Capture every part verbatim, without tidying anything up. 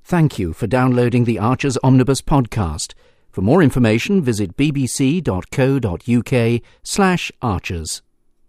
Thank you for downloading the Archers Omnibus podcast. For more information, visit bbc.co.uk slash archers.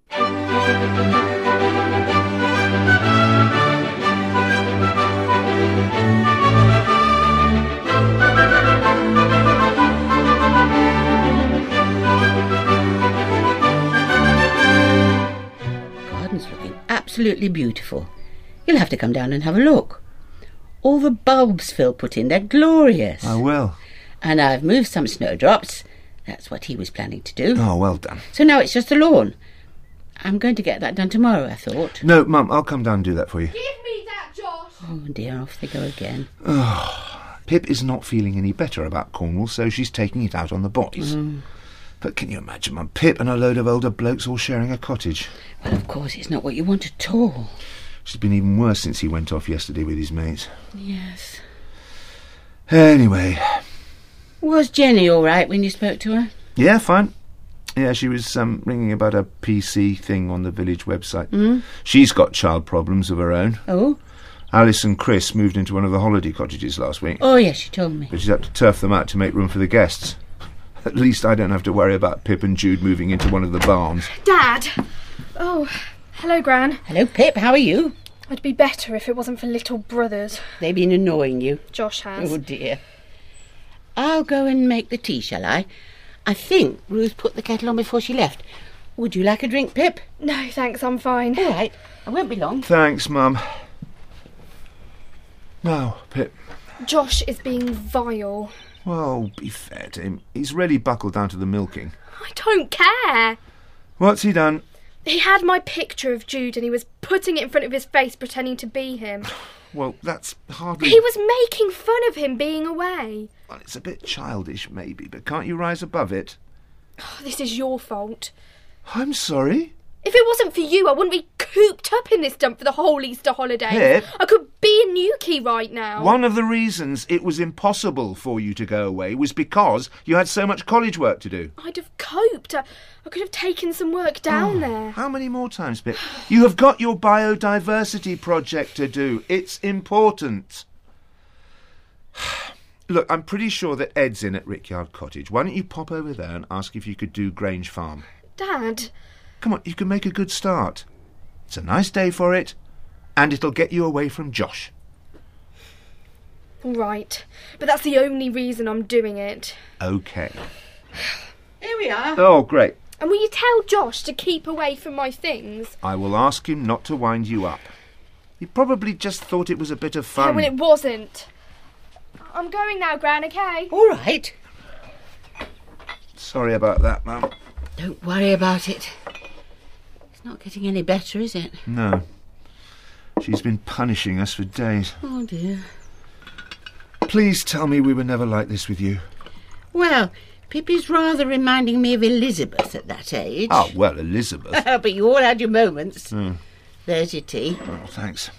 Garden's looking absolutely beautiful. You'll have to come down and have a look. All the bulbs Phil put in, they're glorious. I will. And I've moved some snowdrops. That's what he was planning to do. Oh, well done. So now it's just the lawn. I'm going to get that done tomorrow, I thought. No, Mum, I'll come down and do that for you. Give me that, Josh! Oh, dear, off they go again. Oh, Pip is not feeling any better about Cornwall, so she's taking it out on the boys. Mm. But can you imagine, Mum, Pip and a load of older blokes all sharing a cottage? Well, of course, it's not what you want at all. She's been even worse since he went off yesterday with his mates. Yes. Anyway. Was Jenny all right when you spoke to her? Yeah, fine. Yeah, she was um, ringing about a P C thing on the village website. Mm. She's got child problems of her own. Oh? Alice and Chris moved into one of the holiday cottages last week. Oh, yes, she told me. But she's had to turf them out to make room for the guests. At least I don't have to worry about Pip and Jude moving into one of the barns. Dad! Oh, hello, Gran. Hello, Pip, how are you? I'd be better if it wasn't for little brothers. They've been annoying you. Josh has. Oh, dear. I'll go and make the tea, shall I? I think Ruth put the kettle on before she left. Would you like a drink, Pip? No, thanks, I'm fine. All right, I won't be long. Thanks, Mum. Now, Pip. Josh is being vile. Well, be fair to him. He's really buckled down to the milking. I don't care. What's he done? He had my picture of Jude and he was putting it in front of his face pretending to be him. Well, that's hardly... He was making fun of him being away. Well, it's a bit childish, maybe, but can't you rise above it? Oh, this is your fault. I'm sorry. If it wasn't for you, I wouldn't be cooped up in this dump for the whole Easter holiday. Pip. I could be in Newquay right now. One of the reasons it was impossible for you to go away was because you had so much college work to do. I'd have coped. I, I could have taken some work down oh, there. How many more times, Pip? You have got your biodiversity project to do. It's important. Look, I'm pretty sure that Ed's in at Rickyard Cottage. Why don't you pop over there and ask if you could do Grange Farm? Dad... Come on, you can make a good start. It's a nice day for it, and it'll get you away from Josh. Right, but that's the only reason I'm doing it. OK. Here we are. Oh, great. And will you tell Josh to keep away from my things? I will ask him not to wind you up. He probably just thought it was a bit of fun. Yeah, well, it wasn't. I'm going now, Gran, OK? All right. Sorry about that, Mum. Don't worry about it. It's not getting any better, is it? No. She's been punishing us for days. Oh, dear. Please tell me we were never like this with you. Well, Pippi's rather reminding me of Elizabeth at that age. Oh, well, Elizabeth. But you all had your moments. Mm. There's your tea. Oh, thanks.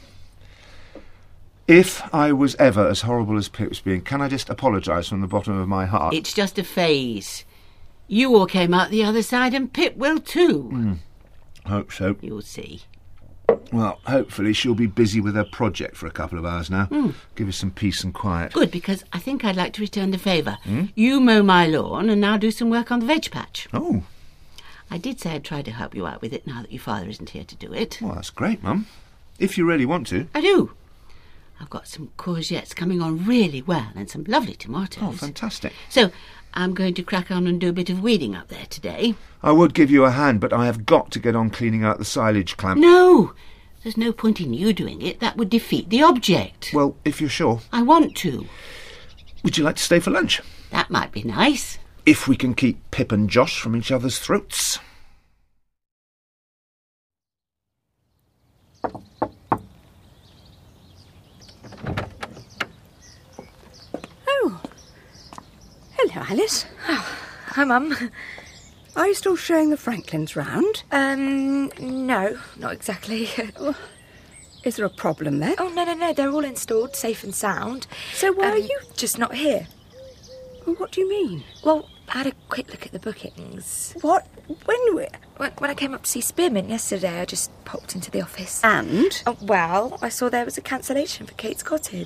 If I was ever as horrible as Pip's being, can I just apologise from the bottom of my heart? It's just a phase. You all came out the other side and Pip will too. Mm. Hope so. You'll see. Well, hopefully she'll be busy with her project for a couple of hours now. Mm. Give us some peace and quiet. Good, because I think I'd like to return the favour. Mm? You mow my lawn and now do some work on the veg patch. Oh. I did say I'd try to help you out with it now that your father isn't here to do it. Well, that's great, Mum. If you really want to. I do. I've got some courgettes coming on really well and some lovely tomatoes. Oh, fantastic. So I'm going to crack on and do a bit of weeding up there today. I would give you a hand, but I have got to get on cleaning out the silage clamp. No! There's no point in you doing it. That would defeat the object. Well, if you're sure. I want to. Would you like to stay for lunch? That might be nice. If we can keep Pip and Josh from each other's throats. Oh. Hello, Alice. Oh, hi, Mum. Are you still showing the Franklins round? Um, no, not exactly. Is there a problem there? Oh, no, no, no, they're all installed, safe and sound. So why um, are you... just not here? Well, what do you mean? Well, I had a quick look at the bookings. What? When we... When, when I came up to see Spearmint yesterday, I just popped into the office. And? Oh, well, I saw there was a cancellation for Kate's cottage.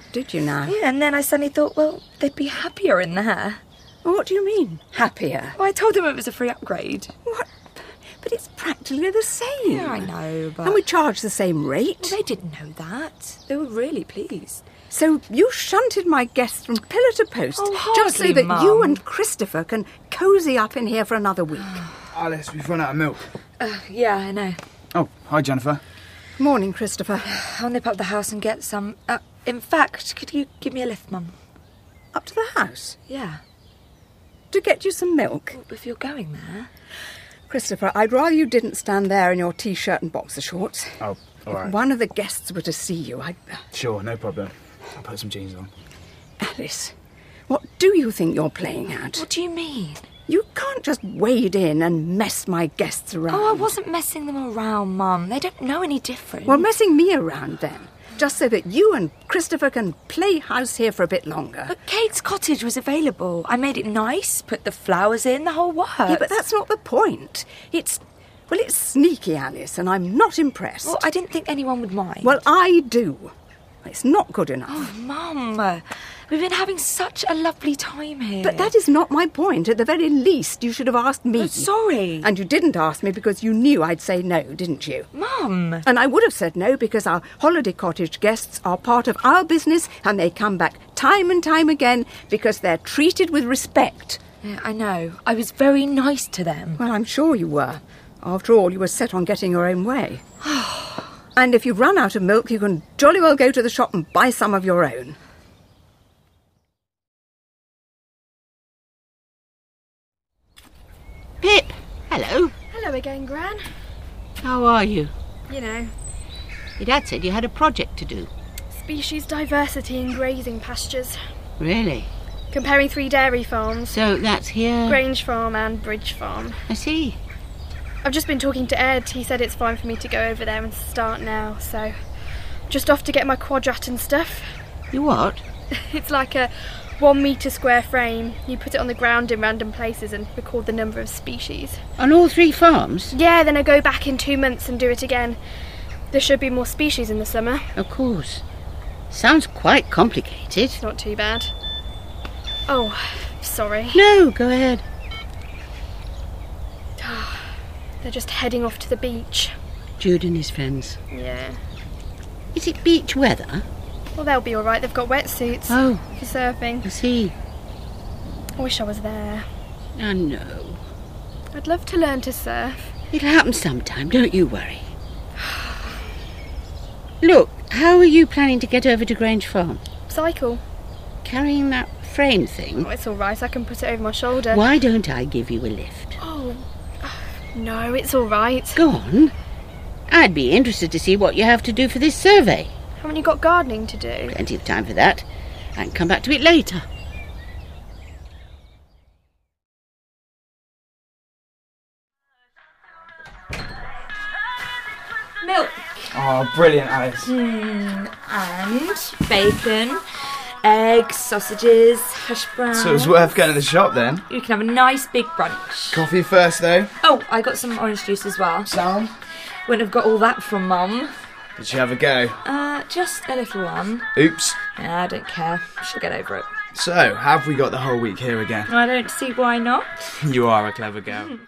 did you now? Yeah, and then I suddenly thought, well, they'd be happier in there. What do you mean, happier? Well, I told them it was a free upgrade. What? But it's practically the same. Yeah, I know, but... And we charge the same rate. Well, they didn't know that. They were really pleased. So you shunted my guests from pillar to post Oh, just so hardly, that you Mum. and Christopher can cosy up in here for another week. Alice, we've run out of milk. Uh, yeah, I know. Oh, hi, Jennifer. Morning, Christopher. I'll nip up the house and get some. Uh, in fact, could you give me a lift, Mum? Up to the house Yeah. to get you some milk. Well, if you're going there. Christopher, I'd rather you didn't stand there in your T-shirt and boxer shorts. Oh, all right. If one of the guests were to see you, I'd... Sure, no problem. I'll put some jeans on. Alice, what do you think you're playing at? What do you mean? You can't just wade in and mess my guests around. Oh, I wasn't messing them around, Mum. They don't know any different. Well, messing me around then, just so that you and Christopher can play house here for a bit longer. But Kate's cottage was available. I made it nice, put the flowers in, the whole works. Yeah, but that's not the point. It's, well, it's sneaky, Alice, and I'm not impressed. Well, I didn't think anyone would mind. Well, I do. It's not good enough. Oh, Mum, we've been having such a lovely time here. But that is not my point. At the very least, you should have asked me. I'm sorry. And you didn't ask me because you knew I'd say no, didn't you? Mum. And I would have said no because our holiday cottage guests are part of our business and they come back time and time again because they're treated with respect. Yeah, I know. I was very nice to them. Well, I'm sure you were. After all, you were set on getting your own way. And if you run out of milk, you can jolly well go to the shop and buy some of your own. Pip, hello. Hello again, Gran. How are you? You know, Your dad said you had a project to do. species diversity in grazing pastures. Really? Comparing three dairy farms. So that's here... Grange Farm and Bridge Farm. I see. I've just been talking to Ed. He said it's fine for me to go over there and start now, so... Just off to get my quadrat and stuff. You what? It's like a one metre square frame. You put it on the ground in random places and record the number of species. On all three farms? Yeah, then I go back in two months and do it again. There should be more species in the summer. Of course. Sounds quite complicated. It's not too bad. Oh, sorry. No, go ahead. They're just heading off to the beach. Jude and his friends. Yeah. Is it beach weather? Well, they'll be all right. They've got wetsuits Oh, for surfing. I see. I wish I was there. I know. I'd love to learn to surf. It'll happen sometime, don't you worry. Look, how are you planning to get over to Grange Farm? Cycle. Carrying that frame thing? Oh, it's all right. I can put it over my shoulder. Why don't I give you a lift? Oh, no, it's all right. Go on. I'd be interested to see what you have to do for this survey. Haven't you got gardening to do? Plenty of time for that. I can come back to it later. Milk. Oh, brilliant, Alice. And bacon, eggs, sausages, hash browns. So it was worth going to the shop then. You can have a nice big brunch. Coffee first, though. Oh, I got some orange juice as well. Sound? Wouldn't have got all that from Mum. Did she have a go? Uh, just a little one. Oops. Yeah, I don't care. She'll get over it. So, have we got the whole week here again? I don't see why not. You are a clever girl.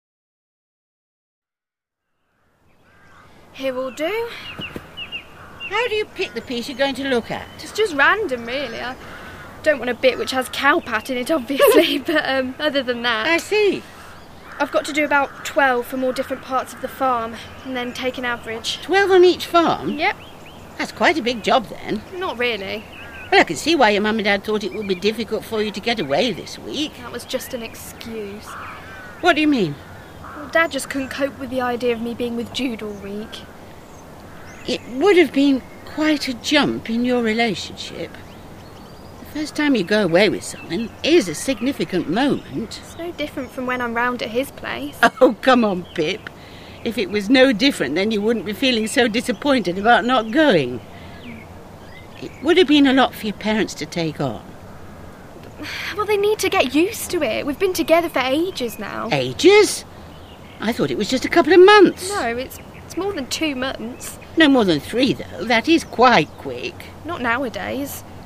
Here will do. How do you pick the piece you're going to look at? It's just random, really. I don't want a bit which has cow pat in it, obviously, but um, other than that... I see. I've got to do about twelve from all different parts of the farm, and then take an average. Twelve on each farm? Yep, That's quite a big job then. not really. Well, I can see why your mum and dad thought it would be difficult for you to get away this week. That was just an excuse. What do you mean? Well, Dad just couldn't cope with the idea of me being with Jude all week. It would have been quite a jump in your relationship. The first time you go away with someone is a significant moment. It's no different from when I'm round at his place. Oh, come on, Pip. If it was no different, then you wouldn't be feeling so disappointed about not going. It would have been a lot for your parents to take on. Well, they need to get used to it. We've been together for ages now. Ages? I thought it was just a couple of months. No, it's it's more than two months. No more than three, though. That is quite quick. Not nowadays.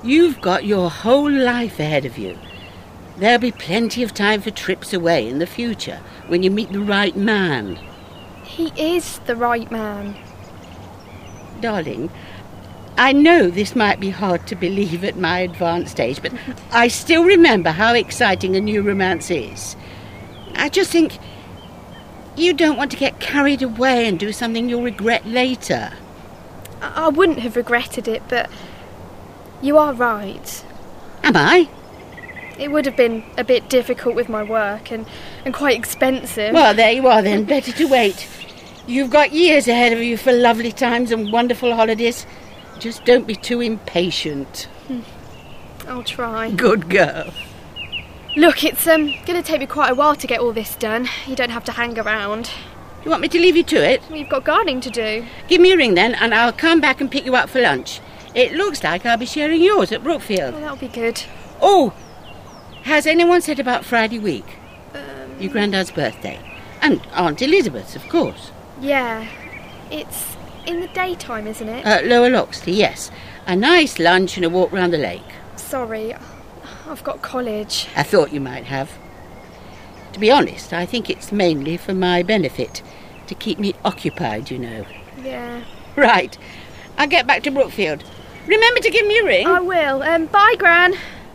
You've got your whole life ahead of you. There'll be plenty of time for trips away in the future when you meet the right man. He is the right man. Darling, I know this might be hard to believe at my advanced age, but I still remember how exciting a new romance is. I just think you don't want to get carried away and do something you'll regret later. I, I wouldn't have regretted it, but you are right. Am I? It would have been a bit difficult with my work and, and quite expensive. Well, there you are then. Better to wait. You've got years ahead of you for lovely times and wonderful holidays. Just don't be too impatient. I'll try. Good girl. Look, it's um going to take me quite a while to get all this done. You don't have to hang around. You want me to leave you to it? We've got gardening to do. Give me a ring then, and I'll come back and pick you up for lunch. It looks like I'll be sharing yours at Brookfield. Oh, that'll be good. Oh, has anyone said about Friday week? Um, Your granddad's birthday. And Aunt Elizabeth's, of course. Yeah. It's in the daytime, isn't it? At Lower Loxley, yes. A nice lunch and a walk round the lake. Sorry, I've got college. I thought you might have. To be honest, I think it's mainly for my benefit. To keep me occupied, you know. Yeah. Right. I'll get back to Brookfield. Remember to give me a ring. I will. Um, bye, Gran.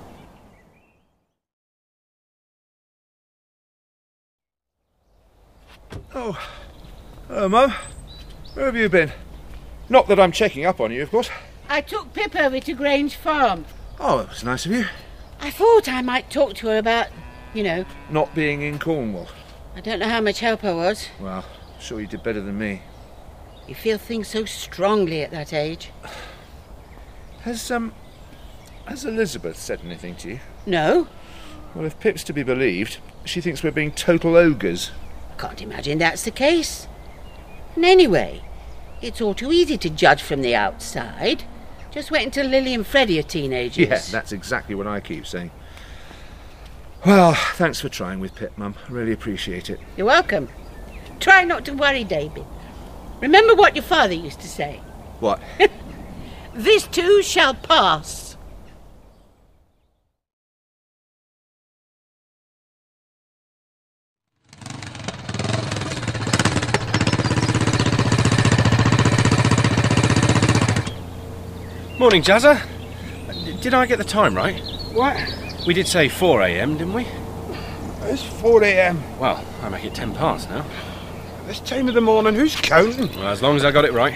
Oh, hello, Mum. Where have you been? Not that I'm checking up on you, of course. I took Pip over to Grange Farm. Oh, it was nice of you. I thought I might talk to her about, you know... Not being in Cornwall. I don't know how much help I was. Well, sure you did better than me. You feel things so strongly at that age. Has, um... Has Elizabeth said anything to you? No. Well, if Pip's to be believed, she thinks we're being total ogres. Can't imagine that's the case. And anyway, it's all too easy to judge from the outside. Just wait until Lily and Freddie are teenagers. Yeah, that's exactly what I keep saying. Well, thanks for trying with Pip, Mum. I really appreciate it. You're welcome. Try not to worry, David. Remember what your father used to say. What? This too shall pass. Morning, Jazza. Did I get the time right? What? We did say four a.m, didn't we? It's four a.m. Well, I make it ten past now. This time of the morning, who's counting? Well, as long as I got it right.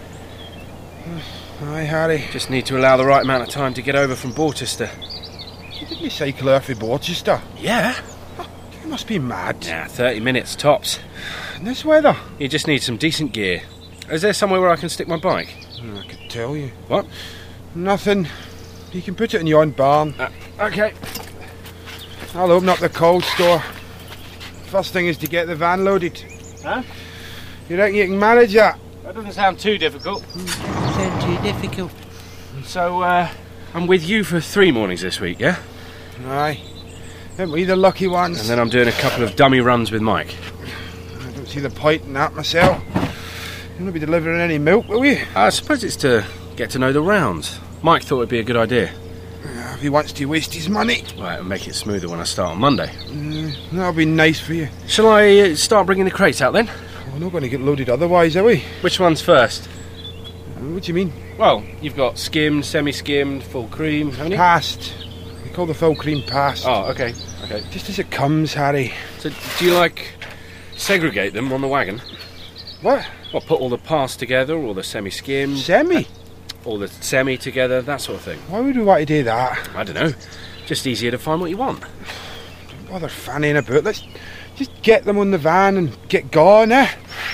Aye, Harry. Just need to allow the right amount of time to get over from Borchester. Didn't you cycle out for Borchester? Yeah. Oh, you must be mad. Yeah, thirty minutes tops. In this weather? You just need some decent gear. Is there somewhere where I can stick my bike? I could tell you. What? Nothing. You can put it in your own barn. Uh, okay. I'll open up the cold store. First thing is to get the van loaded. Huh? You reckon you can manage that? That doesn't sound too difficult. So too difficult. So, uh, I'm with you for three mornings this week, yeah? Aye. Aren't we the lucky ones? And then I'm doing a couple of dummy runs with Mike. I don't see the point in that myself. You won't be delivering any milk, will you? I suppose it's to get to know the rounds. Mike thought it'd be a good idea. Yeah, if he wants to waste his money. Well, it'll make it smoother when I start on Monday. Mm, that'll be nice for you. Shall I uh, start bringing the crates out then? We're not going to get loaded otherwise, are we? Which one's first? What do you mean? Well, you've got skimmed, semi-skimmed, full cream, haven't you? Past. We call the full cream past. Oh, okay, okay. Just as it comes, Harry. So, do you, like, segregate them on the wagon? What? Well, put all the past together, or the semi-skimmed... Semi? All the semi together, that sort of thing. Why would we want to do that? I don't know. Just easier to find what you want. Don't bother fanning about. Let's just get them on the van and get going, eh?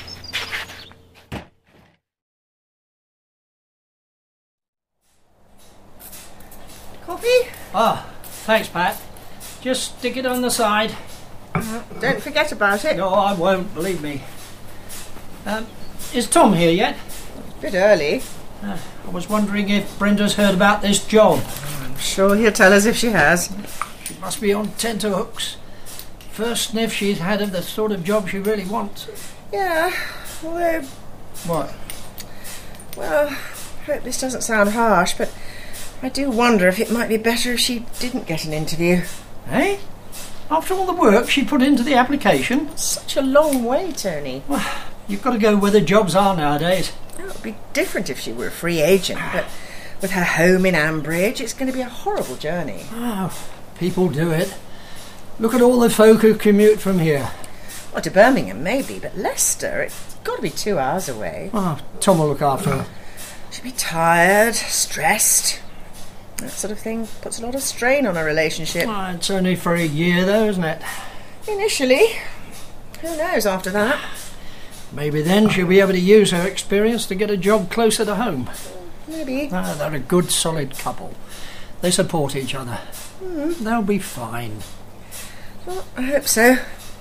Coffee? Ah, thanks, Pat. Just stick it on the side. Uh, don't forget about it. No, I won't, believe me. Um, is Tom here yet? Bit early. Uh, I was wondering if Brenda's heard about this job. I'm sure he'll tell us if she has. She must be on tenterhooks. First sniff she's had of the sort of job she really wants. Yeah, although... What? Well, I hope this doesn't sound harsh, but I do wonder if it might be better if she didn't get an interview. Eh? After all the work she put into the application? Such a long way, Tony. Well, you've got to go where the jobs are nowadays. It would be different if she were a free agent, but with her home in Ambridge, it's going to be a horrible journey. Oh, people do it. Look at all the folk who commute from here. Well, to Birmingham, maybe, but Leicester, it's got to be two hours away. Oh, Tom will look after her. She'll be tired, stressed. That sort of thing puts a lot of strain on a relationship. Oh, it's only for a year, though, isn't it? Initially. Who knows after that? Maybe then she'll be able to use her experience to get a job closer to home. Maybe. Ah, they're a good, solid couple. They support each other. Mm. They'll be fine. Well, I hope so.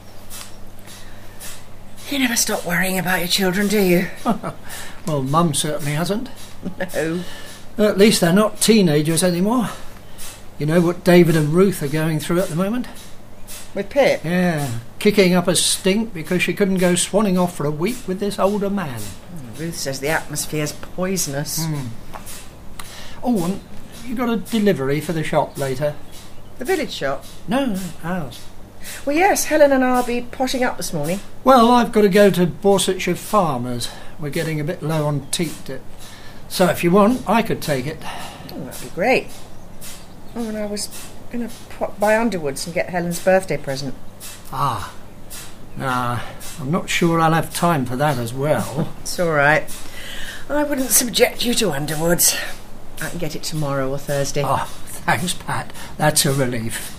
You never stop worrying about your children, do you? Well, Mum certainly hasn't. No. At least they're not teenagers anymore. You know what David and Ruth are going through at the moment? With Pip? Yeah, kicking up a stink because she couldn't go swanning off for a week with this older man. Ruth says the atmosphere's poisonous. Mm. Oh, and you got a delivery for the shop later? The village shop? No, no, ours. Well, yes, Helen and I'll be potting up this morning. Well, I've got to go to Borsetshire Farmers. We're getting a bit low on teat dip. So if you want, I could take it. Oh, that'd be great. Oh, and I was going to pop by Underwoods and get Helen's birthday present. Ah. Nah, I'm not sure I'll have time for that as well. It's all right. I wouldn't subject you to Underwoods. I can get it tomorrow or Thursday. Oh, thanks, Pat. That's a relief.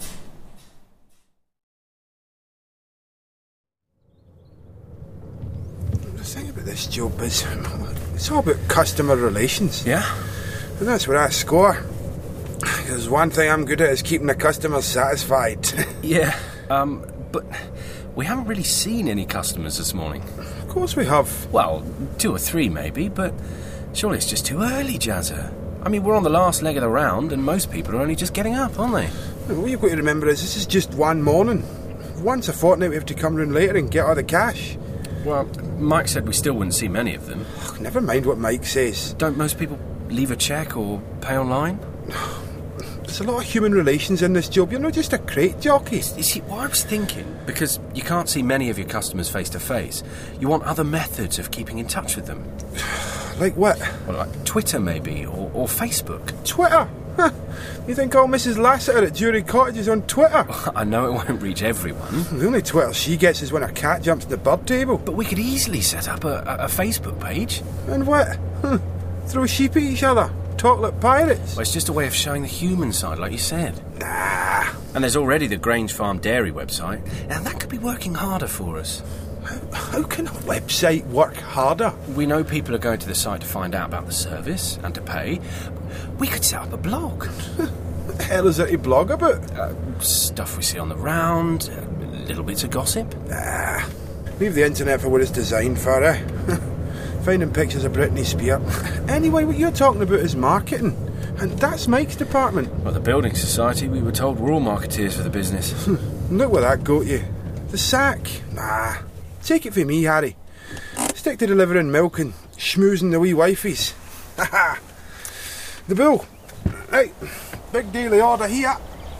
The thing about this job is it's all about customer relations. Yeah? And that's where I score. Because one thing I'm good at is keeping the customers satisfied. Yeah, um, but we haven't really seen any customers this morning. Of course we have. Well, two or three maybe, but surely it's just too early, Jazza. I mean, we're on the last leg of the round and most people are only just getting up, aren't they? What you've got to remember is this is just one morning. Once a fortnight we have to come round later and get all the cash. Well, Mike said we still wouldn't see many of them. Oh, never mind what Mike says. Don't most people leave a cheque or pay online? There's a lot of human relations in this job. You're not just a crate jockey. You see, what I was thinking, because you can't see many of your customers face to face, you want other methods of keeping in touch with them. Like what? Well, like Twitter maybe, or, or Facebook. Twitter? Huh. You think all Missus Lassiter at Jury Cottage is on Twitter? Well, I know it won't reach everyone. The only Twitter she gets is when a cat jumps the bird table. But we could easily set up a, a, a Facebook page. And what? Huh. Throw sheep at each other? Talk like pirates? Well, it's just a way of showing the human side, like you said. Nah. And there's already the Grange Farm Dairy website, and that could be working harder for us. How, how can a website work harder? We know people are going to the site to find out about the service and to pay. We could set up a blog. What the hell is there to blog about? Uh, stuff we see on the round, uh, little bits of gossip. Nah. Leave the internet for what it's designed for, eh? Finding pictures of Britney Spears. Anyway, what you're talking about is marketing. And that's Mike's department. Well, the Building Society, we were told we're all marketeers for the business. Look where that got you. The sack? Nah. Take it from me, Harry. Stick to delivering milk and schmoozing the wee wifeys. Ha ha. The bill. Right. Big daily order here.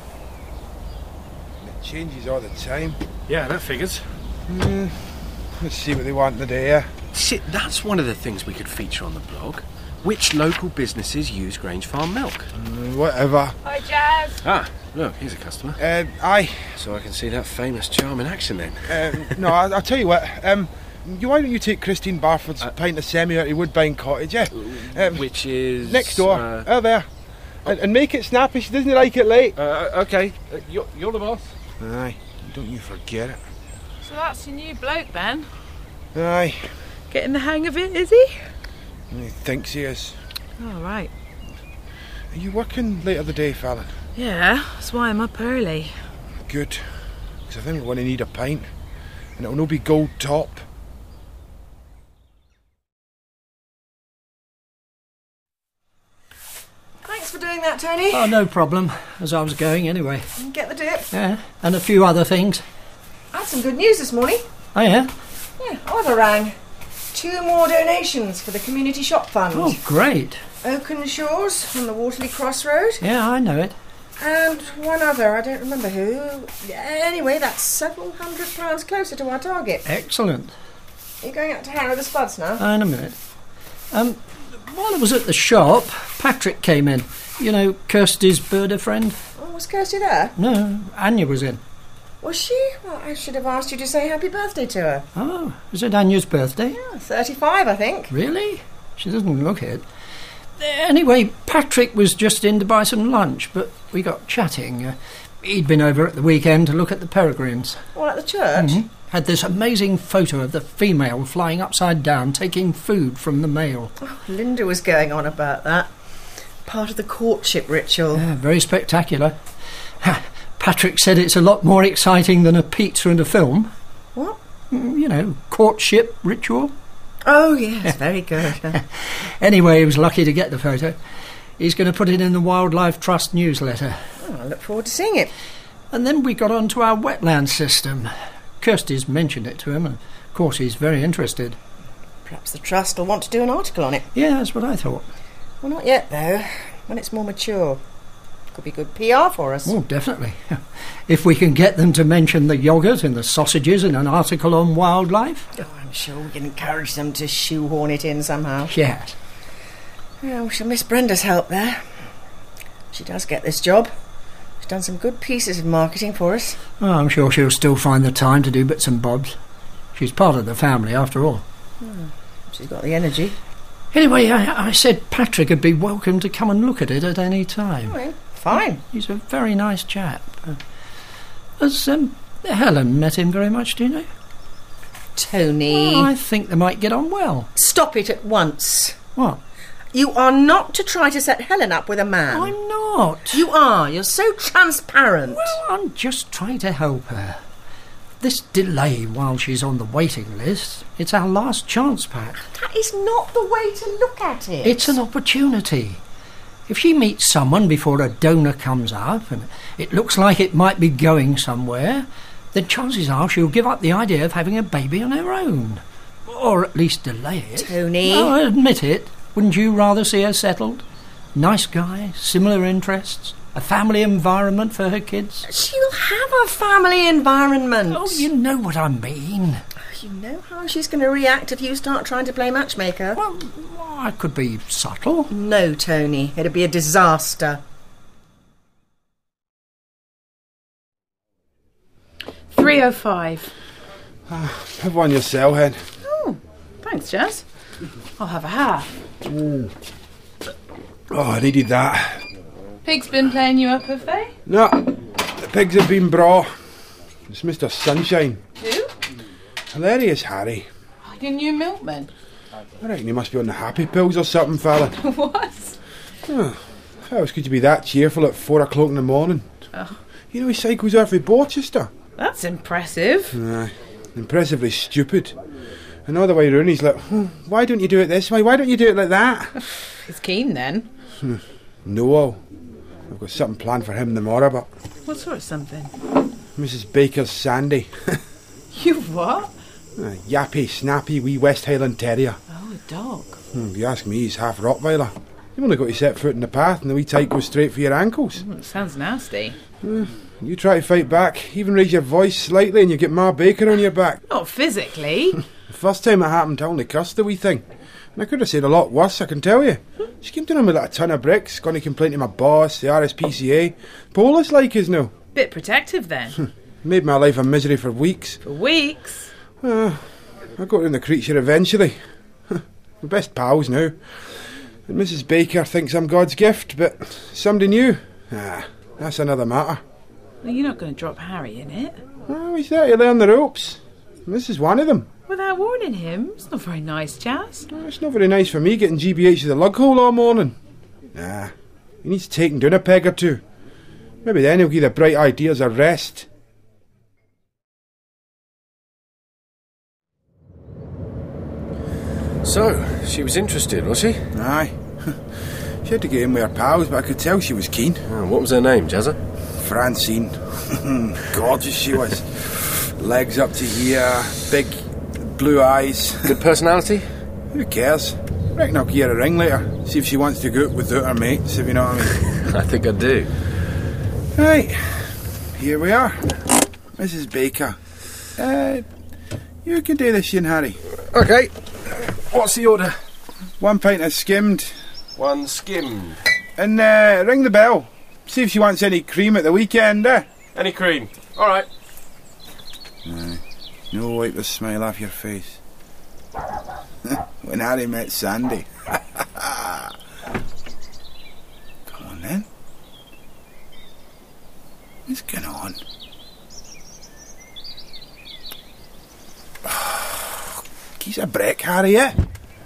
It changes all the time. Yeah, that figures. Mm, let's see what they want today, yeah? Shit, that's one of the things we could feature on the blog. Which local businesses use Grange Farm milk? Mm, whatever. Hi, Jazz. Ah, look, here's a customer. Uh, aye. So I can see that famous charm in action then. Um, no, I, I'll tell you what. Um, you, why don't you take Christine Barford's uh, pint of semi out to Woodbine Cottage, yeah? Um, which is... Next door. Uh, oh, there. And, and make it snappy. She doesn't like it late. Uh, okay. Uh, you're, you're the boss. Aye. Don't you forget it. So that's your new bloke, then? Aye. Getting the hang of it, is he? He thinks he is. Oh, right. Are you working later the day, Fallon? Yeah, that's why I'm up early. Good. Because I think we're going to need a pint. And it'll no be gold top. Thanks for doing that, Tony. Oh, no problem, as I was going anyway. Get the dip. Yeah, and a few other things. I had some good news this morning. Oh, yeah? Yeah, Oliver rang. Two more donations for the community shop fund. Oh, great. Oakenshaws on the Waterley Crossroad. Yeah, I know it. And one other, I don't remember who. Anyway, that's several hundred pounds closer to our target. Excellent. Are you going out to Harrow the Spuds now? Uh, in a minute. Um, while I was at the shop, Patrick came in. You know, Kirsty's birder friend? Oh, was Kirsty there? No, Anya was in. Was she? Well, I should have asked you to say happy birthday to her. Oh, is it Anya's birthday? Yeah, thirty-five, I think. Really? She doesn't look it. Anyway, Patrick was just in to buy some lunch, but we got chatting. Uh, he'd been over at the weekend to look at the peregrines. What, at the church? Mm-hmm. Had this amazing photo of the female flying upside down, taking food from the male. Oh, Linda was going on about that. Part of the courtship ritual. Yeah, very spectacular. Patrick said it's a lot more exciting than a pizza and a film. What? You know, courtship ritual. Oh, yes, very good. Anyway, he was lucky to get the photo. He's going to put it in the Wildlife Trust newsletter. Oh, I look forward to seeing it. And then we got on to our wetland system. Kirsty's mentioned it to him, and of course he's very interested. Perhaps the Trust will want to do an article on it. Yeah, that's what I thought. Well, not yet, though. When it's more mature. Could be good P R for us. Oh, definitely. If we can get them to mention the yoghurt and the sausages in an article on wildlife. Oh, I'm sure we can encourage them to shoehorn it in somehow. Yes. Yeah, we shall miss Brenda's help there. She does get this job. She's done some good pieces of marketing for us. Oh, I'm sure she'll still find the time to do bits and bobs. She's part of the family, after all. Hmm. She's got the energy. Anyway, I, I said Patrick would be welcome to come and look at it at any time. Oh, well, fine. He's a very nice chap. Uh, has um, Helen met him very much, do you know? Tony. Well, I think they might get on well. Stop it at once. What? You are not to try to set Helen up with a man. I'm not. You are. You're so transparent. Well, I'm just trying to help her. This delay while she's on the waiting list, it's our last chance, Pat. That is not the way to look at it. It's an opportunity. If she meets someone before a donor comes up and it looks like it might be going somewhere, then chances are she'll give up the idea of having a baby on her own. Or at least delay it. Tony. No, admit it. Wouldn't you rather see her settled? Nice guy, similar interests, a family environment for her kids. She'll have a family environment. Oh, you know what I mean. You know how she's going to react if you start trying to play matchmaker? Well, I could be subtle. No, Tony. It'd be a disaster. three oh five. Ah, have one yourself, Hen. Oh, thanks, Jazz. I'll have a half. Mm. Oh, I needed that. Pigs been playing you up, have they? No, the pigs have been brought. It's Mister Sunshine. Who? Hilarious Harry. Oh, your new milkman. I reckon he must be on the happy pills or something, fella. What? Oh, how else could you be that cheerful at four o'clock in the morning? Oh. You know he cycles out of Borchester. That's impressive. Aye, impressively stupid. And all the way round he's like, oh, why don't you do it this way? Why don't you do it like that? He's keen then. No, I've got something planned for him tomorrow, but... What sort of something? Missus Baker's Sandy. You what? A yappy, snappy wee West Highland Terrier. Oh, a dog. Hmm, if you ask me, he's half Rottweiler. You've only got to set foot in the path and the wee tyke goes straight for your ankles. Oh, it sounds nasty. Uh, you try to fight back, even raise your voice slightly and you get Ma Baker on your back. Not physically. The first time it happened, I only cussed the wee thing. And I could have said a lot worse, I can tell you. She came down with like a ton of bricks, going to complain to my boss, the R S P C A. Police like us now. Bit protective then. Made my life a misery for weeks. For weeks? Uh, I got in the creature eventually. We're best pals now. And Missus Baker thinks I'm God's gift, but somebody new? Ah, that's another matter. Well, you're not going to drop Harry in it. Oh, he's there to learn the ropes. And this is one of them. Without warning him? It's not very nice, Jazz. Oh, it's not very nice for me getting G B H to the lug hole all morning. Nah, he needs taking down a peg or two. Maybe then he'll give the bright ideas a rest. So, she was interested, was she? Aye. She had to get in with her pals, but I could tell she was keen. Oh, what was her name, Jazza? Francine. Gorgeous she was. Legs up to here, big blue eyes. Good personality? Who cares? Reckon I'll give her a ring later, see if she wants to go out without her mates, if you know what I mean. I think I do. Right, here we are. Missus Baker. Uh, you can do this, Ian Harry. OK. What's the order? One pint of skimmed. One skimmed. And uh, ring the bell. See if she wants any cream at the weekend, eh? Any cream. All right. Uh, no wipe the smile off your face. When Harry met Sandy. Come on then. What's going on? He's a brick, Harry, eh?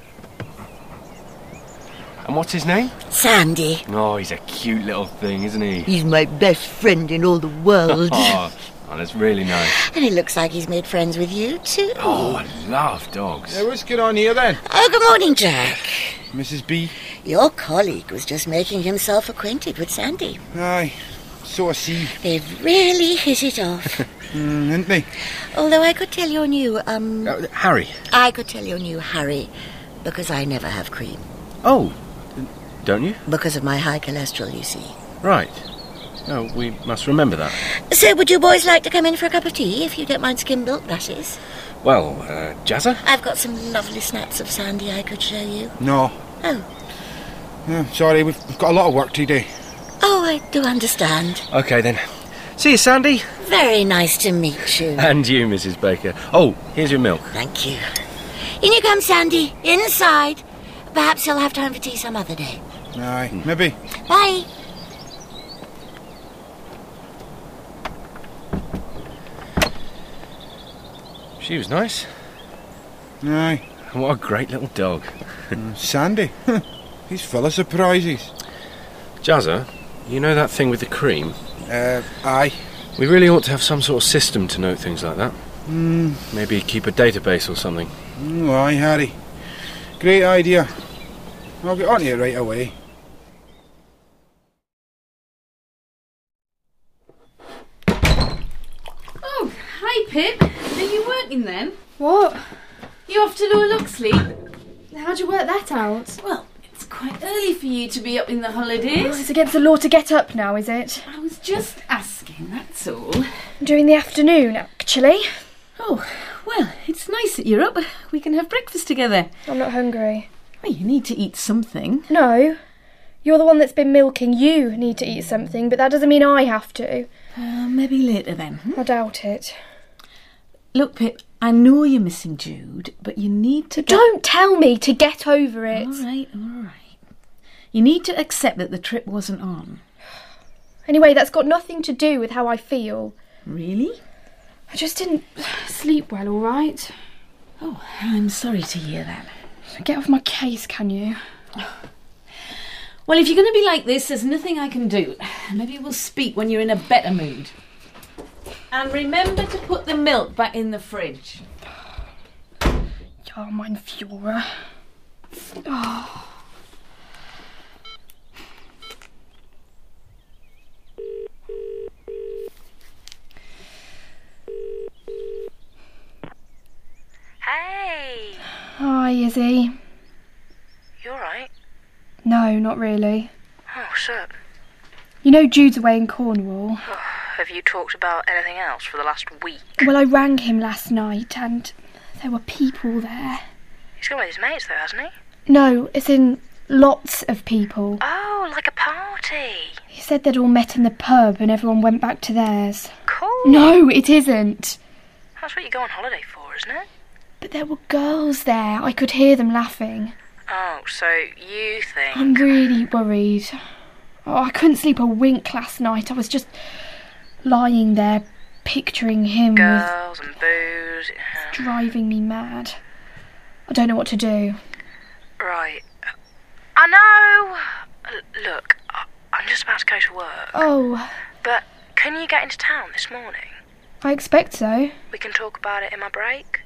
And what's his name? Sandy. Oh, he's a cute little thing, isn't he? He's my best friend in all the world. Oh, oh, that's really nice. And it looks like he's made friends with you, too. Oh, I love dogs. Yeah, what's going on here, then? Oh, good morning, Jack. Missus B? Your colleague was just making himself acquainted with Sandy. Aye, so I see. They've really hit it off. mm, Didn't they? Although I could tell you're new, um... Uh, Harry? I could tell you're new, Harry, because I never have cream. Oh, don't you? Because of my high cholesterol, you see. Right. Oh, we must remember that. So would you boys like to come in for a cup of tea, if you don't mind skim milk, that is? Well, uh, Jazza? I've got some lovely snaps of Sandy I could show you. No. Oh. Yeah, sorry, we've, we've got a lot of work to do. Oh, I do understand. OK, then. See you, Sandy. Very nice to meet you. And you, Missus Baker. Oh, here's your milk. Thank you. In you come, Sandy. Inside. Perhaps you'll have time for tea some other day. Aye, maybe. Bye. She was nice. Aye. And what a great little dog. mm, Sandy. He's full of surprises. Jazza, you know that thing with the cream? Uh, aye. We really ought to have some sort of system to note things like that. Mm. Maybe keep a database or something. Mm, aye, Harry. Great idea. I'll get on to it right away. Oh, hi, Pip. Are you working then? What? You off to Lower Loxley? How'd you work that out? Well, it's quite early for you to be up in the holidays. Oh, it's against the law to get up now, is it? I was just asking, that's all. During the afternoon, actually. Oh, well, it's nice that you're up. We can have breakfast together. I'm not hungry. Well, you need to eat something. No. You're the one that's been milking. You need to eat something, but that doesn't mean I have to. Uh, maybe later then. Hmm? I doubt it. Look, Pip, I know you're missing Jude, but you need to... Get... Don't tell me to get over it. All right, all right. You need to accept that the trip wasn't on. Anyway, that's got nothing to do with how I feel. Really? I just didn't sleep well, all right? Oh, I'm sorry to hear that. Get off my case, can you? Well, if you're going to be like this, there's nothing I can do. Maybe we'll speak when you're in a better mood. And remember to put the milk back in the fridge. Ja, mein Führer. Oh. Hey! Hi, Izzy. You alright? No, not really. Oh, what's up? You know Jude's away in Cornwall. Oh, have you talked about anything else for the last week? Well, I rang him last night and there were people there. He's gone with his mates though, hasn't he? No, it's in lots of people. Oh, like a party. He said they'd all met in the pub and everyone went back to theirs. Cool. No, it isn't. That's what you go on holiday for, isn't it? But there were girls there. I could hear them laughing. Oh, so you think... I'm really worried. Oh, I couldn't sleep a wink last night. I was just lying there picturing him Girls with... and booze. It's driving me mad. I don't know what to do. Right. I know. L- look, I- I'm just about to go to work. Oh. But can you get into town this morning? I expect so. We can talk about it in my break.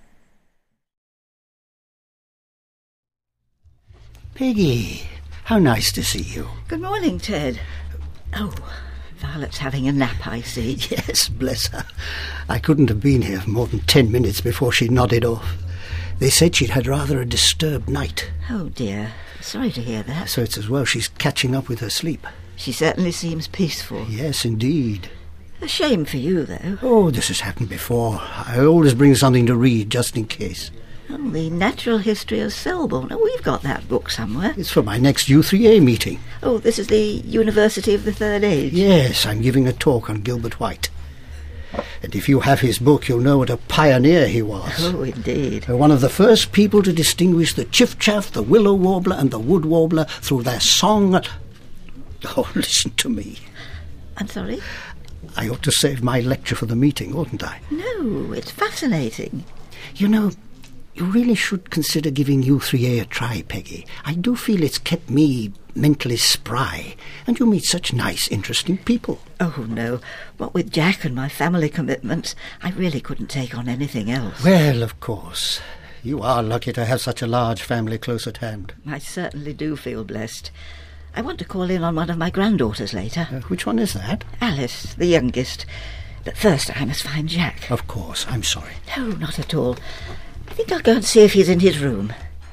Peggy, how nice to see you. Good morning, Ted. Oh, Violet's having a nap, I see. Yes, bless her. I couldn't have been here for more than ten minutes before she nodded off. They said she'd had rather a disturbed night. Oh, dear. Sorry to hear that. So it's as well she's catching up with her sleep. She certainly seems peaceful. Yes, indeed. A shame for you, though. Oh, this has happened before. I always bring something to read, just in case. Oh, the Natural History of Selborne. Oh, we've got that book somewhere. It's for my next U three A meeting. Oh, this is the University of the Third Age? Yes, I'm giving a talk on Gilbert White. And if you have his book, you'll know what a pioneer he was. Oh, indeed. One of the first people to distinguish the chiffchaff, the willow warbler and the wood warbler through their song. Oh, listen to me. I'm sorry? I ought to save my lecture for the meeting, oughtn't I? No, it's fascinating. You know, you really should consider giving U three A a try, Peggy. I do feel it's kept me mentally spry, and you meet such nice, interesting people. Oh, no. What with Jack and my family commitments, I really couldn't take on anything else. Well, of course. You are lucky to have such a large family close at hand. I certainly do feel blessed. I want to call in on one of my granddaughters later. Uh, which one is that? Alice, the youngest. But first I must find Jack. Of course, I'm sorry. No, not at all. I think I'll go and see if he's in his room.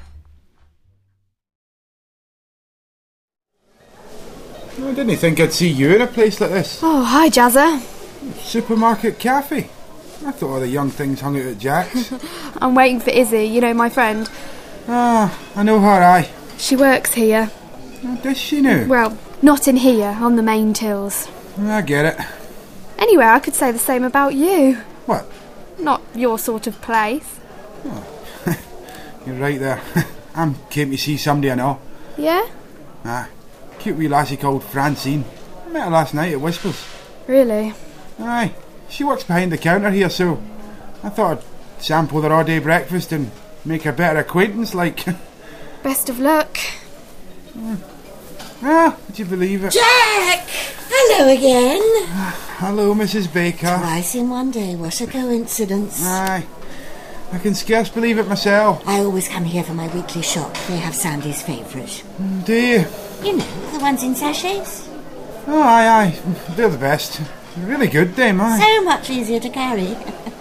I didn't think I'd see you in a place like this. Oh, hi, Jazza. Supermarket cafe. I thought all the young things hung out at Jack's. I'm waiting for Izzy, you know, my friend. Ah, I know her, aye. She works here. Oh, does she now? Well, not in here, on the main tills. I get it. Anyway, I could say the same about you. What? Not your sort of place. Oh. You're right there. I'm came to see somebody I know. Yeah? Ah, cute wee lassie called Francine. I met her last night at Whispers. Really? Aye. She works behind the counter here, so I thought I'd sample their all-day breakfast and make a better acquaintance, like. Best of luck. Mm. Ah, would you believe it? Jack! Hello again. Hello, Missus Baker. Twice in one day, what a coincidence. Aye. I can scarce believe it myself. I always come here for my weekly shop. They have Sandy's favourite. Do you? You know, the ones in sachets. Oh, aye, aye. They're the best. Really good, them, aye. So much easier to carry.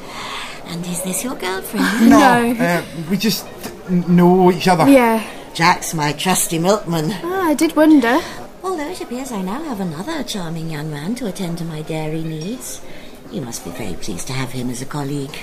And is this your girlfriend? No. no. Uh, we just know each other. Yeah. Jack's my trusty milkman. Ah, I did wonder. Although it appears I now have another charming young man to attend to my dairy needs. You must be very pleased to have him as a colleague.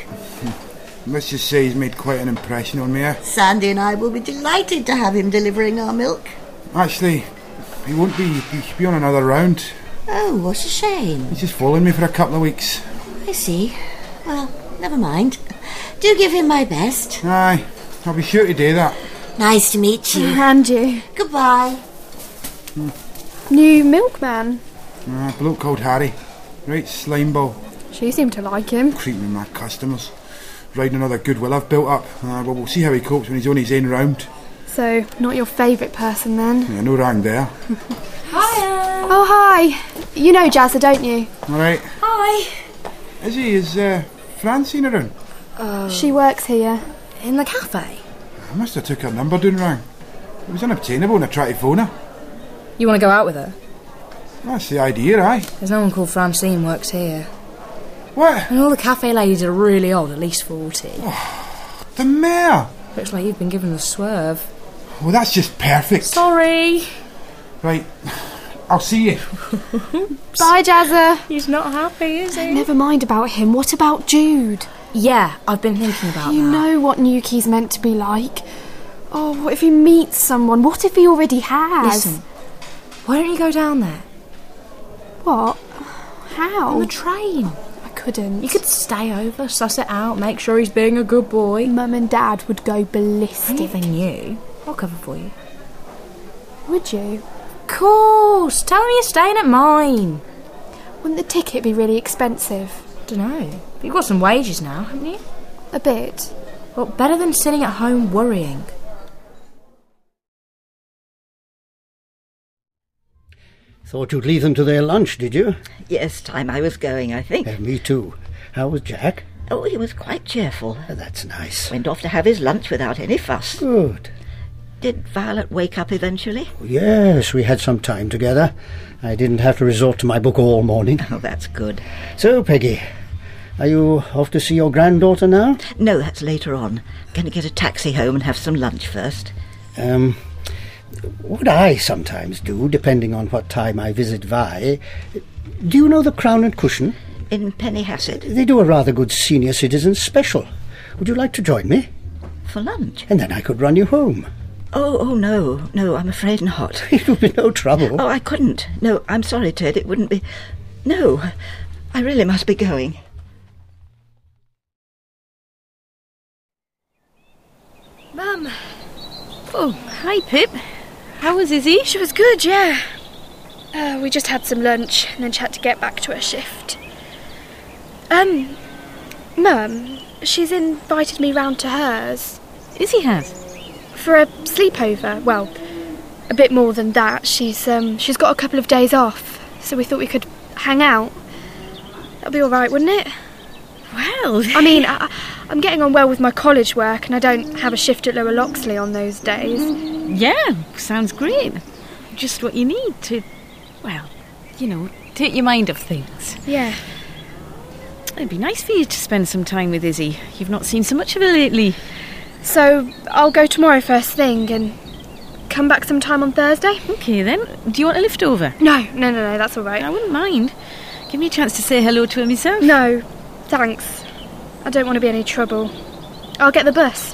Let's just say he's made quite an impression on me. Eh? Sandy and I will be delighted to have him delivering our milk. Actually, he won't be. He'll be on another round. Oh, what a shame. He's just following me for a couple of weeks. I see. Well, never mind. Do give him my best. Aye, I'll be sure to do that. Nice to meet you. And you. Goodbye. Hmm. New milkman. Ah, a bloke called Harry. Right slimeball. She seemed to like him. Treating my customers. Riding another goodwill I've built up. Uh, well, we'll see how he copes when he's on his own round. So, not your favourite person then? Yeah, no wrong there. Hiya! Oh, hi. You know Jazza, don't you? All right. Hi. Is he? Is uh, Francine around? Uh, she works here. In the cafe? I must have took her number down wrong. It was unobtainable and I tried to phone her. You want to go out with her? That's the idea, aye. There's no one called Francine works here. What? And all the cafe ladies are really old, at least forty. Oh, the mayor! Looks like you've been given the swerve. Well, that's just perfect. Sorry. Right, I'll see you. Bye, Jazza. He's not happy, is he? Never mind about him. What about Jude? Yeah, I've been thinking about you that. You know what Newquay's meant to be like. Oh, what if he meets someone? What if he already has? Listen, why don't you go down there? What? How? On the train. Couldn't. You could stay over, suss it out, make sure he's being a good boy. Mum and Dad would go ballistic. Anything new, I'll cover for you. Would you? Of course. Tell me you're staying at mine. Wouldn't the ticket be really expensive? Dunno. But you've got some wages now, haven't you? A bit. Well, better than sitting at home worrying. Thought you'd leave them to their lunch, did you? Yes, time I was going, I think. Uh, me too. How was Jack? Oh, he was quite cheerful. Uh, that's nice. Went off to have his lunch without any fuss. Good. Did Violet wake up eventually? Yes, we had some time together. I didn't have to resort to my book all morning. Oh, that's good. So, Peggy, Are you off to see your granddaughter now? No, that's later on. Going to get a taxi home and have some lunch first. Um, what I sometimes do, depending on what time I visit Vi... Do you know the Crown and Cushion? In Pennyhassett? They do a rather good senior citizens special. Would you like to join me? For lunch? And then I could run you home. Oh, oh, no. No, I'm afraid not. It would be no trouble. Oh, I couldn't. No, I'm sorry, Ted. It wouldn't be... No, I really must be going. Mum. Oh, hi, Pip. How was Izzy? She was good, yeah. Uh, we just had some lunch and then she had to get back to her shift. Um, Mum, she's invited me round to hers. Izzy has? For a sleepover. Well, a bit more than that. She's um, she's got a couple of days off, so we thought we could hang out. That'll be all right, wouldn't it? Well... I mean, I, I'm getting on well with my college work and I don't have a shift at Lower Loxley on those days. Yeah, sounds great. Just what you need to, well, you know, take your mind off things. Yeah. It'd be nice for you to spend some time with Izzy. You've not seen so much of her lately. So, I'll go tomorrow first thing and come back sometime on Thursday? OK then. Do you want a lift over? No, no, no, no, that's all right. I wouldn't mind. Give me a chance to say hello to her myself. No, thanks. I don't want to be any trouble. I'll get the bus.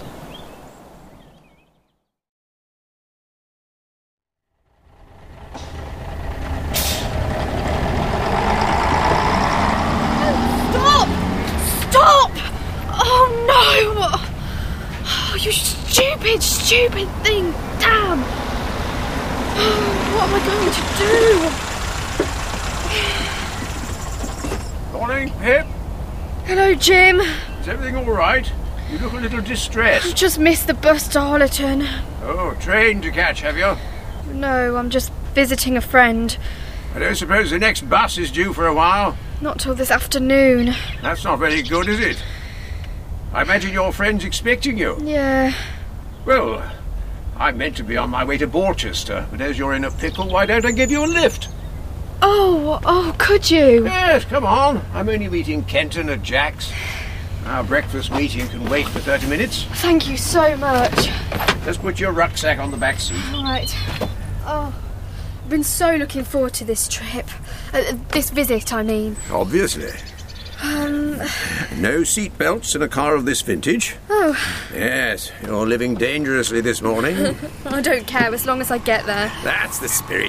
Stop! Stop! Oh no! Oh, you stupid, stupid thing! Damn! Oh, what am I going to do? Morning, Pip. Hello, Jim. Is everything all right? You look a little distressed. I've just missed the bus to Hollerton. Oh, train to catch, have you? No, I'm just visiting a friend. I don't suppose the next bus is due for a while? Not till this afternoon. That's not very good, is it? I imagine your friend's expecting you. Yeah. Well, I meant to be on my way to Borchester, but as you're in a pickle, why don't I give you a lift? Oh, oh, could you? Yes, come on. I'm only meeting Kenton at Jack's. Our breakfast meeting can wait for thirty minutes. Thank you so much. Just put your rucksack on the back seat. All right. Oh, I've been so looking forward to this trip. Uh, this visit, I mean. Obviously. Um... No seat belts in a car of this vintage. Oh. Yes, you're living dangerously this morning. I don't care as long as I get there. That's the spirit.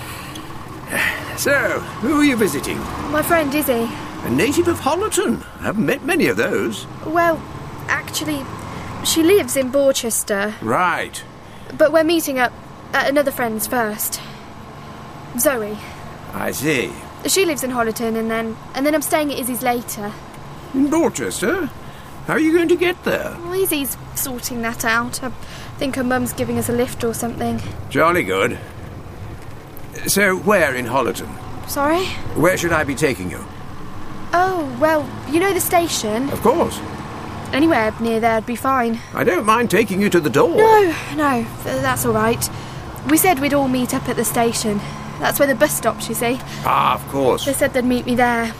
So, who are you visiting? My friend Izzy. A native of Hollerton. I haven't met many of those. Well, actually, she lives in Borchester. Right. But we're meeting up at another friend's first. Zoe. I see. She lives in Hollerton, and then and then I'm staying at Izzy's later. In Borchester? How are you going to get there? Well, Izzy's sorting that out. I think her mum's giving us a lift or something. Jolly good. So, where in Hollerton? Sorry? Where should I be taking you? Oh, well, you know the station? Of course. Anywhere near there'd be fine. I don't mind taking you to the door. No, no, th- that's all right. We said we'd all meet up at the station. That's where the bus stops, you see. Ah, of course. They said they'd meet me there.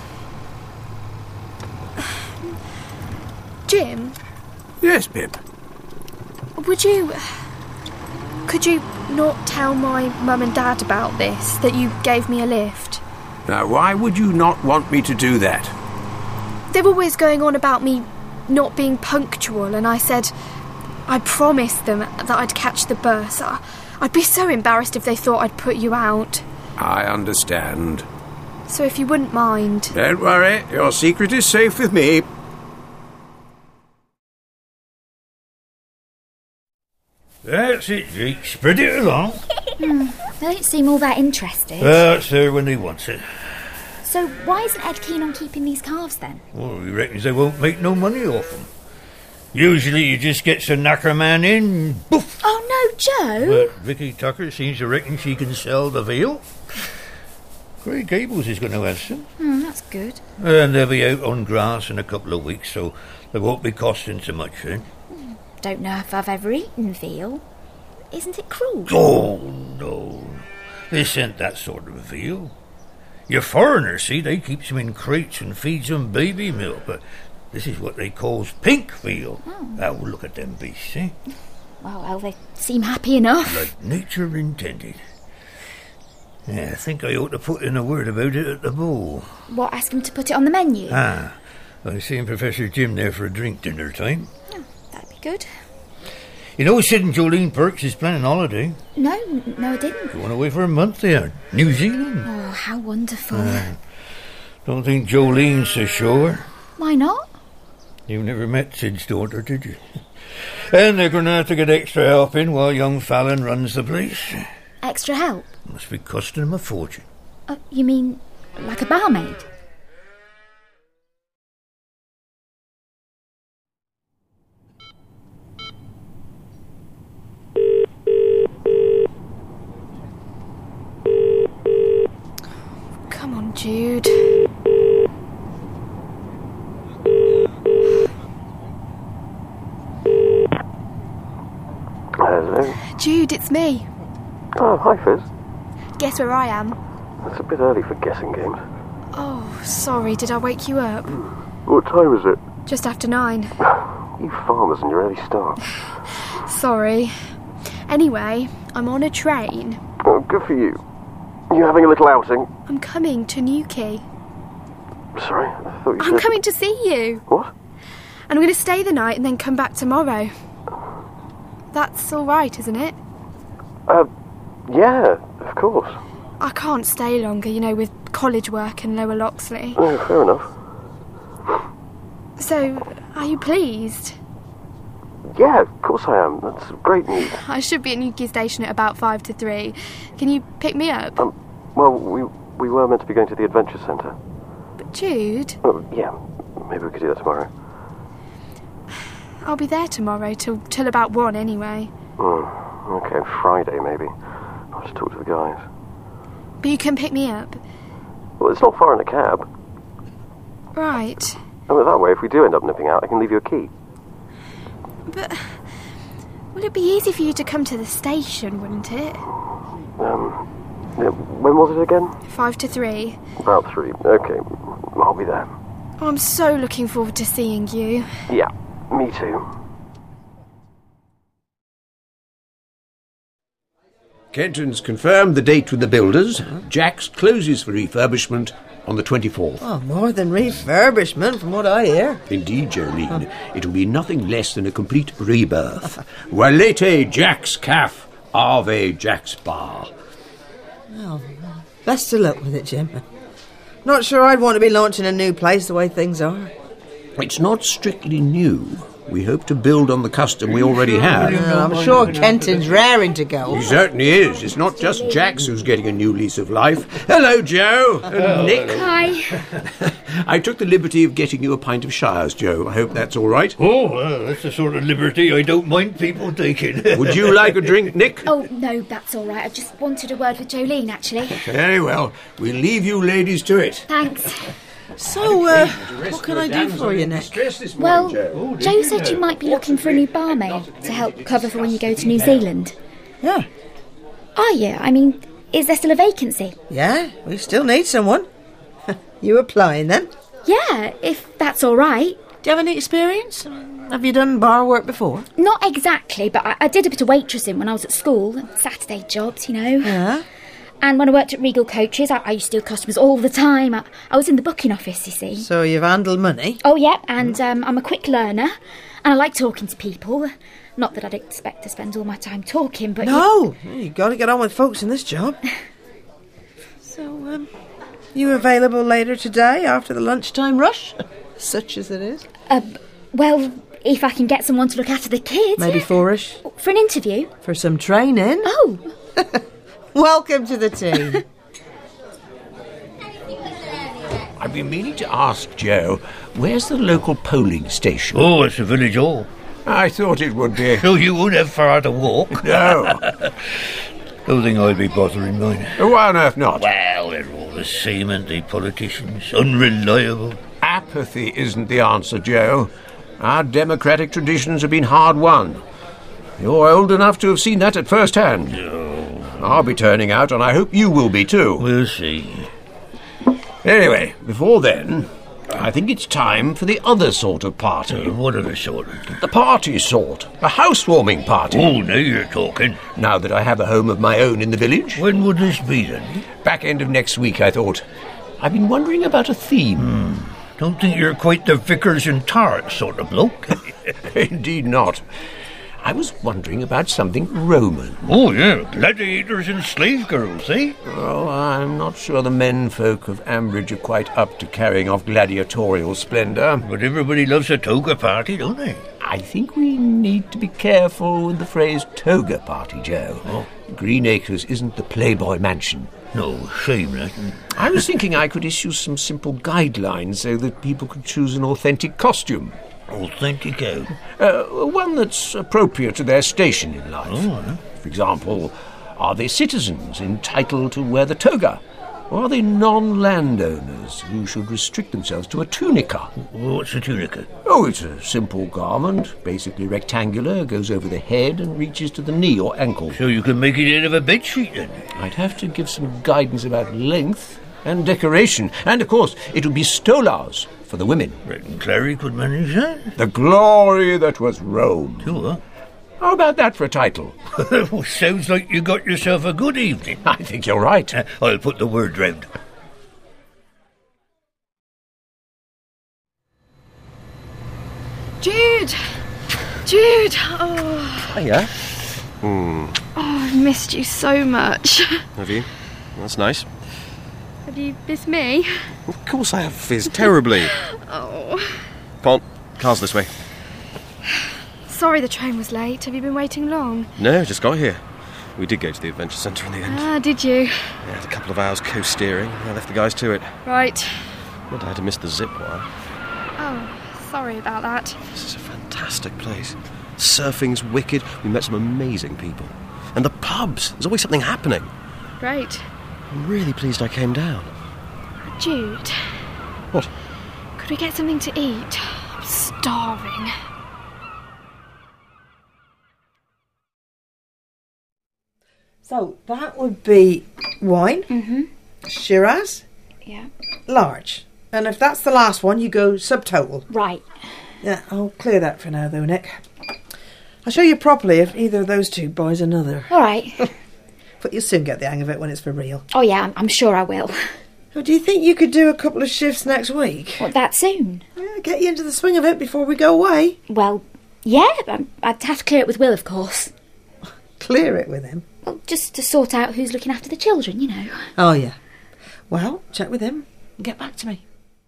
Jim? Yes, Pip? Would you... Could you not tell my mum and dad about this, that you gave me a lift? Now, why would you not want me to do that? They're always going on about me not being punctual, and I said I promised them that I'd catch the bus. I, I'd be so embarrassed if they thought I'd put you out. I understand. So if you wouldn't mind... Don't worry, your secret is safe with me. That's it, Jake. Spread it along. Hmm, they don't seem all that interested. Well, it's there when they want it. So why isn't Ed keen on keeping these calves then? Well, he reckons they won't make no money off them. Usually you just get some knacker man in and boof. Oh no, Joe! But Vicky Tucker seems to reckon she can sell the veal. Grey Gables is going to have some. Hmm, that's good. And they'll be out on grass in a couple of weeks, so they won't be costing so much then. Don't know if I've ever eaten veal. Isn't it cruel? Oh, no. This ain't that sort of veal. Your foreigners, see, they keeps them in crates and feeds them baby milk, but this is what they calls pink veal. Oh. Now, look at them beasts, eh? Well, well, they seem happy enough. Like nature intended. Yeah, I think I ought to put in a word about it at the ball. What, ask him to put it on the menu? Ah, I seen Professor Jim there for a drink dinner time. Oh, that'd be good. You know, Sid and Jolene Perks is planning a holiday. No, no I didn't. They went away for a month there. New Zealand. Oh, how wonderful. Uh, don't think Jolene's so sure. Why not? You never met Sid's daughter, did you? And they're going to have to get extra help in while young Fallon runs the place. Extra help? Must be costing him a fortune. Uh, you mean like a barmaid? Come on, Jude. Hello. Jude, it's me. Oh, hi, Fizz. Guess where I am? It's a bit early for guessing games. Oh, sorry, did I wake you up? What time is it? Just after nine. You farmers and your early start. Sorry. Anyway, I'm on a train. Oh, good for you. You having a little outing? I'm coming to Newquay. Sorry, I thought you I'm said... coming to see you. What? And I'm going to stay the night and then come back tomorrow. That's all right, isn't it? Uh, yeah, of course. I can't stay longer, you know, with college work and Lower Loxley. Oh, fair enough. So, are you pleased? Yeah, of course I am. That's great news. I should be at Newquay Station at about five to three. Can you pick me up? Um, well, we we were meant to be going to the Adventure Centre. But Jude... Oh, yeah, maybe we could do that tomorrow. I'll be there tomorrow till till about one anyway. Mm, okay, Friday maybe. I'll just talk to the guys. But you can pick me up. Well, it's not far in a cab. Right. I mean, that way, if we do end up nipping out, I can leave you a key. But will it be easy for you to come to the station, wouldn't it? Um, yeah, when was it again? Five to three. About three. Okay, I'll be there. Oh, I'm so looking forward to seeing you. Yeah, me too. Kenton's confirmed the date with the builders. Jack's closes for refurbishment on the twenty-fourth. Oh, more than refurbishment, from what I hear. Indeed, Jolene. It'll be nothing less than a complete rebirth. Walete Jack's Caff, Ave Jack's Bar. Well, best of luck with it, Jim. Not sure I'd want to be launching a new place the way things are. It's not strictly new. We hope to build on the custom we already have. Yeah, I'm sure Kenton's raring to go. He certainly is. It's not just Jax who's getting a new lease of life. Hello, Joe. And Nick. Hi. I took the liberty of getting you a pint of Shires, Joe. I hope that's all right. Oh, well, that's the sort of liberty I don't mind people taking. Would you like a drink, Nick? Oh, no, that's all right. I just wanted a word with Jolene, actually. Very well. We'll leave you ladies to it. Thanks. So, uh, what can I do for you, Nick? Well, Joe said you might be looking for a new barmaid to help cover for when you go to New Zealand. Yeah. Are you? I mean, is there still a vacancy? Yeah, we still need someone. You applying, then? Yeah, if that's all right. Do you have any experience? Have you done bar work before? Not exactly, but I, I did a bit of waitressing when I was at school. Saturday jobs, you know. Yeah. And when I worked at Regal Coaches, I, I used to deal with customers all the time. I, I was in the booking office, you see. So you've handled money? Oh, yeah, and um, I'm a quick learner. And I like talking to people. Not that I'd expect to spend all my time talking, but... No! You... You've got to get on with folks in this job. So, um... you available later today after the lunchtime rush? Such as it is. Uh, well, if I can get someone to look after the kids. Maybe fourish? For an interview. For some training? Oh! Welcome to the team. I've been meaning to ask Joe, where's the local polling station? Oh, it's a village hall. I thought it would be. So you won't have far to walk? No. Don't think I'd be bothering mine. Why on earth not? Well, they're all the same, aren't they, politicians? Unreliable. Apathy isn't the answer, Joe. Our democratic traditions have been hard won. You're old enough to have seen that at first hand. No. I'll be turning out, and I hope you will be too. We'll see. Anyway, before then, I think it's time for the other sort of party. Uh, what other sort? The party sort. A housewarming party. Oh, now you're talking. Now that I have a home of my own in the village. When would this be, then? Back end of next week, I thought. I've been wondering about a theme. Hmm. Don't think you're quite the Vickers and Tart sort of bloke. Indeed not. I was wondering about something Roman. Oh, yeah, gladiators and slave girls, eh? Oh, I'm not sure the men folk of Ambridge are quite up to carrying off gladiatorial splendour. But everybody loves a toga party, don't they? I think we need to be careful with the phrase toga party, Joe. Oh. Greenacres isn't the Playboy mansion. No, shame that. I was thinking I could issue some simple guidelines so that people could choose an authentic costume. Authentic, oh? Uh, one that's appropriate to their station in life. Oh. For example, are they citizens entitled to wear the toga? Or are they non-landowners who should restrict themselves to a tunica? What's a tunica? Oh, it's a simple garment, basically rectangular, goes over the head and reaches to the knee or ankle. So you can make it out of a bedsheet, then? I'd have to give some guidance about length and decoration. And, of course, it would be stolas for the women. Reckon Clary could manage that? The glory that was Rome. Sure. How about that for a title? Well, sounds like you got yourself a good evening. I think you're right. Uh, I'll put the word round. Jude! Jude! Oh. Hiya. Hmm. Oh, I've missed you so much. Have you? That's nice. Have you missed me? Of course I have fizzed terribly. Oh. Come on, car's this way. Sorry the train was late. Have you been waiting long? No, just got here. We did go to the adventure centre in the end. Ah, did you? Yeah, had a couple of hours co-steering. I left the guys to it. Right. But I had to miss the zip wire. Oh, sorry about that. This is a fantastic place. Surfing's wicked. We met some amazing people. And the pubs. There's always something happening. Great. I'm really pleased I came down. Jude. What? Could we get something to eat? I'm starving. So that would be wine, Mm-hmm. Shiraz, Yeah. large. And if that's the last one, you go subtotal. Right. Yeah, I'll clear that for now, though, Nick. I'll show you properly if either of those two buys another. All right. But you'll soon get the hang of it when it's for real. Oh, yeah, I'm, I'm sure I will. Oh, do you think you could do a couple of shifts next week? What, that soon? Yeah, get you into the swing of it before we go away. Well, yeah, but I'd have to clear it with Will, of course. Clear it with him? Well, just to sort out who's looking after the children, you know. Oh, yeah. Well, check with him and get back to me.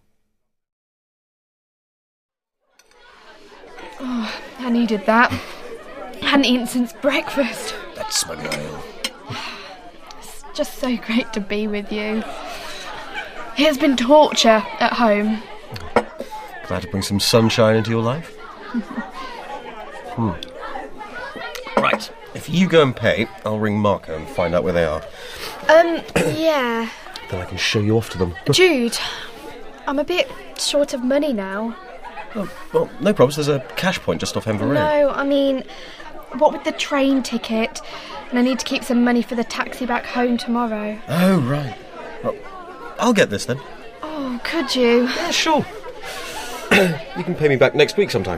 Oh, I needed that. Hadn't eaten since breakfast. That's my girl. It's just so great to be with you. It has been torture at home. Glad to bring some sunshine into your life. hmm. Right. If you go and pay, I'll ring Marco and find out where they are. Um, yeah. Then I can show you off to them. Jude, I'm a bit short of money now. Oh, well, no problems. There's a cash point just off Enver Road. No, I mean, what with the train ticket, and I need to keep some money for the taxi back home tomorrow. Oh, right. Well, I'll get this then. Oh, could you? Yeah, sure. You can pay me back next week sometime.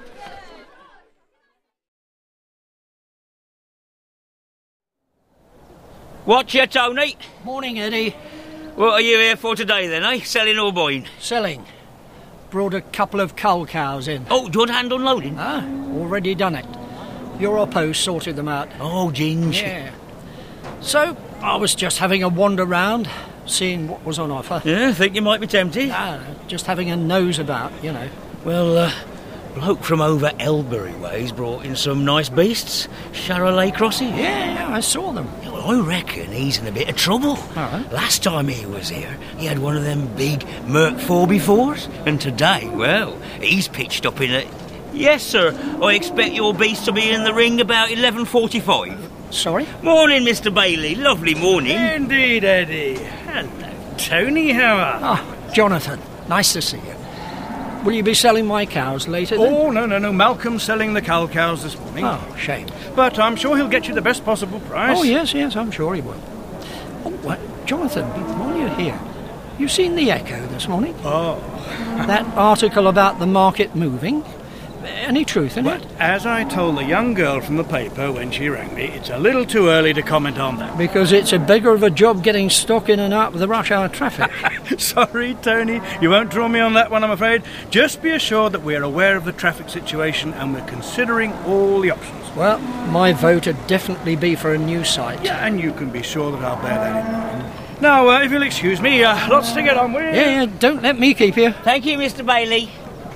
Whatcha, Tony? Morning, Eddie. What are you here for today, then, eh? Selling or buying? Selling. Brought a couple of cull cows in. Oh, do you want hand unloading? Ah, already done it. Your post sorted them out. Oh, Ginge. Yeah. So, I was just having a wander round, seeing what was on offer. Yeah, think you might be tempted? Ah, just having a nose about, you know. Well, uh, bloke from over Elbury ways brought in some nice beasts. Charolais crosses. Yeah, yeah, I saw them. Yeah, well, I reckon he's in a bit of trouble. Uh-huh. Last time he was here, he had one of them big Merc four by fours. And today, well, he's pitched up in a... Yes, sir. I expect your beast to be in the ring about eleven forty-five. Sorry? Morning, Mister Bailey. Lovely morning. Indeed, Eddie. Hello, Tony. How are you? Ah, Jonathan. Nice to see you. Will you be selling my cows later then? Oh, no, no, no. Malcolm's selling the cow cows this morning. Oh, shame. But I'm sure he'll get you the best possible price. Oh, yes, yes, I'm sure he will. Oh, what? Jonathan, while you're here, You seen the Echo this morning? Oh. That article about the market moving? Any truth in But it? as I told the young girl from the paper when she rang me, it's a little too early to comment on that. Because it's a bigger of a job getting stock in and out of the rush hour traffic. Sorry, Tony. You won't draw me on that one, I'm afraid. Just be assured that we're aware of the traffic situation and we're considering all the options. Well, my vote would definitely be for a new site. Yeah, and you can be sure that I'll bear that in mind. Now, uh, if you'll excuse me, uh, lots to get on with. Yeah, yeah, don't let me keep you. Thank you, Mister Bailey.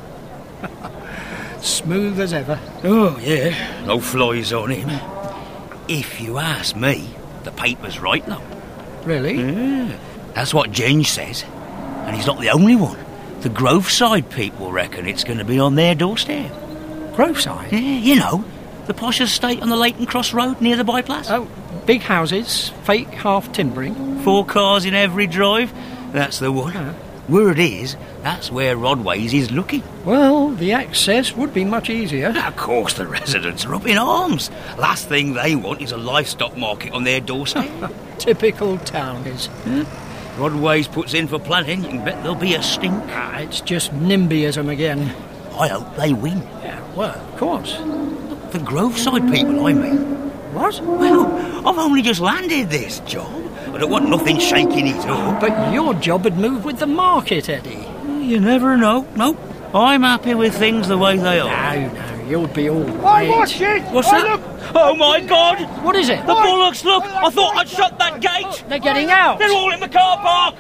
Smooth as ever. Oh, yeah. No flies on him. If you ask me, the paper's right, though. Really? Yeah. That's what Jenge says. And he's not the only one. The Groveside people reckon it's going to be on their doorstep. Groveside? Yeah, you know. The posh estate on the Leighton Cross Road near the bypass. Oh, big houses, fake half timbering. Four cars in every drive. That's the one. Uh-huh. Word is, that's where Rodway's is looking. Well, the access would be much easier. Of course, the residents are up in arms. Last thing they want is a livestock market on their doorstep. Typical townies. Yeah. Rodway's puts in for planning, you can bet there'll be a stink. Ah, it's just NIMBYism again. I hope they win. Yeah, well, of course. The Groveside people, I mean. What? Well, I've only just landed this job. I don't want nothing shaking it up. But your job would move with the market, Eddie. You never know. Nope. I'm happy with things the way they are. No, no, you'll be all right. I watch it! What's oh, that? Look. Oh, my God! What is it? The bullocks, look! I thought I'd shut that gate! They're getting out! They're all in the car park!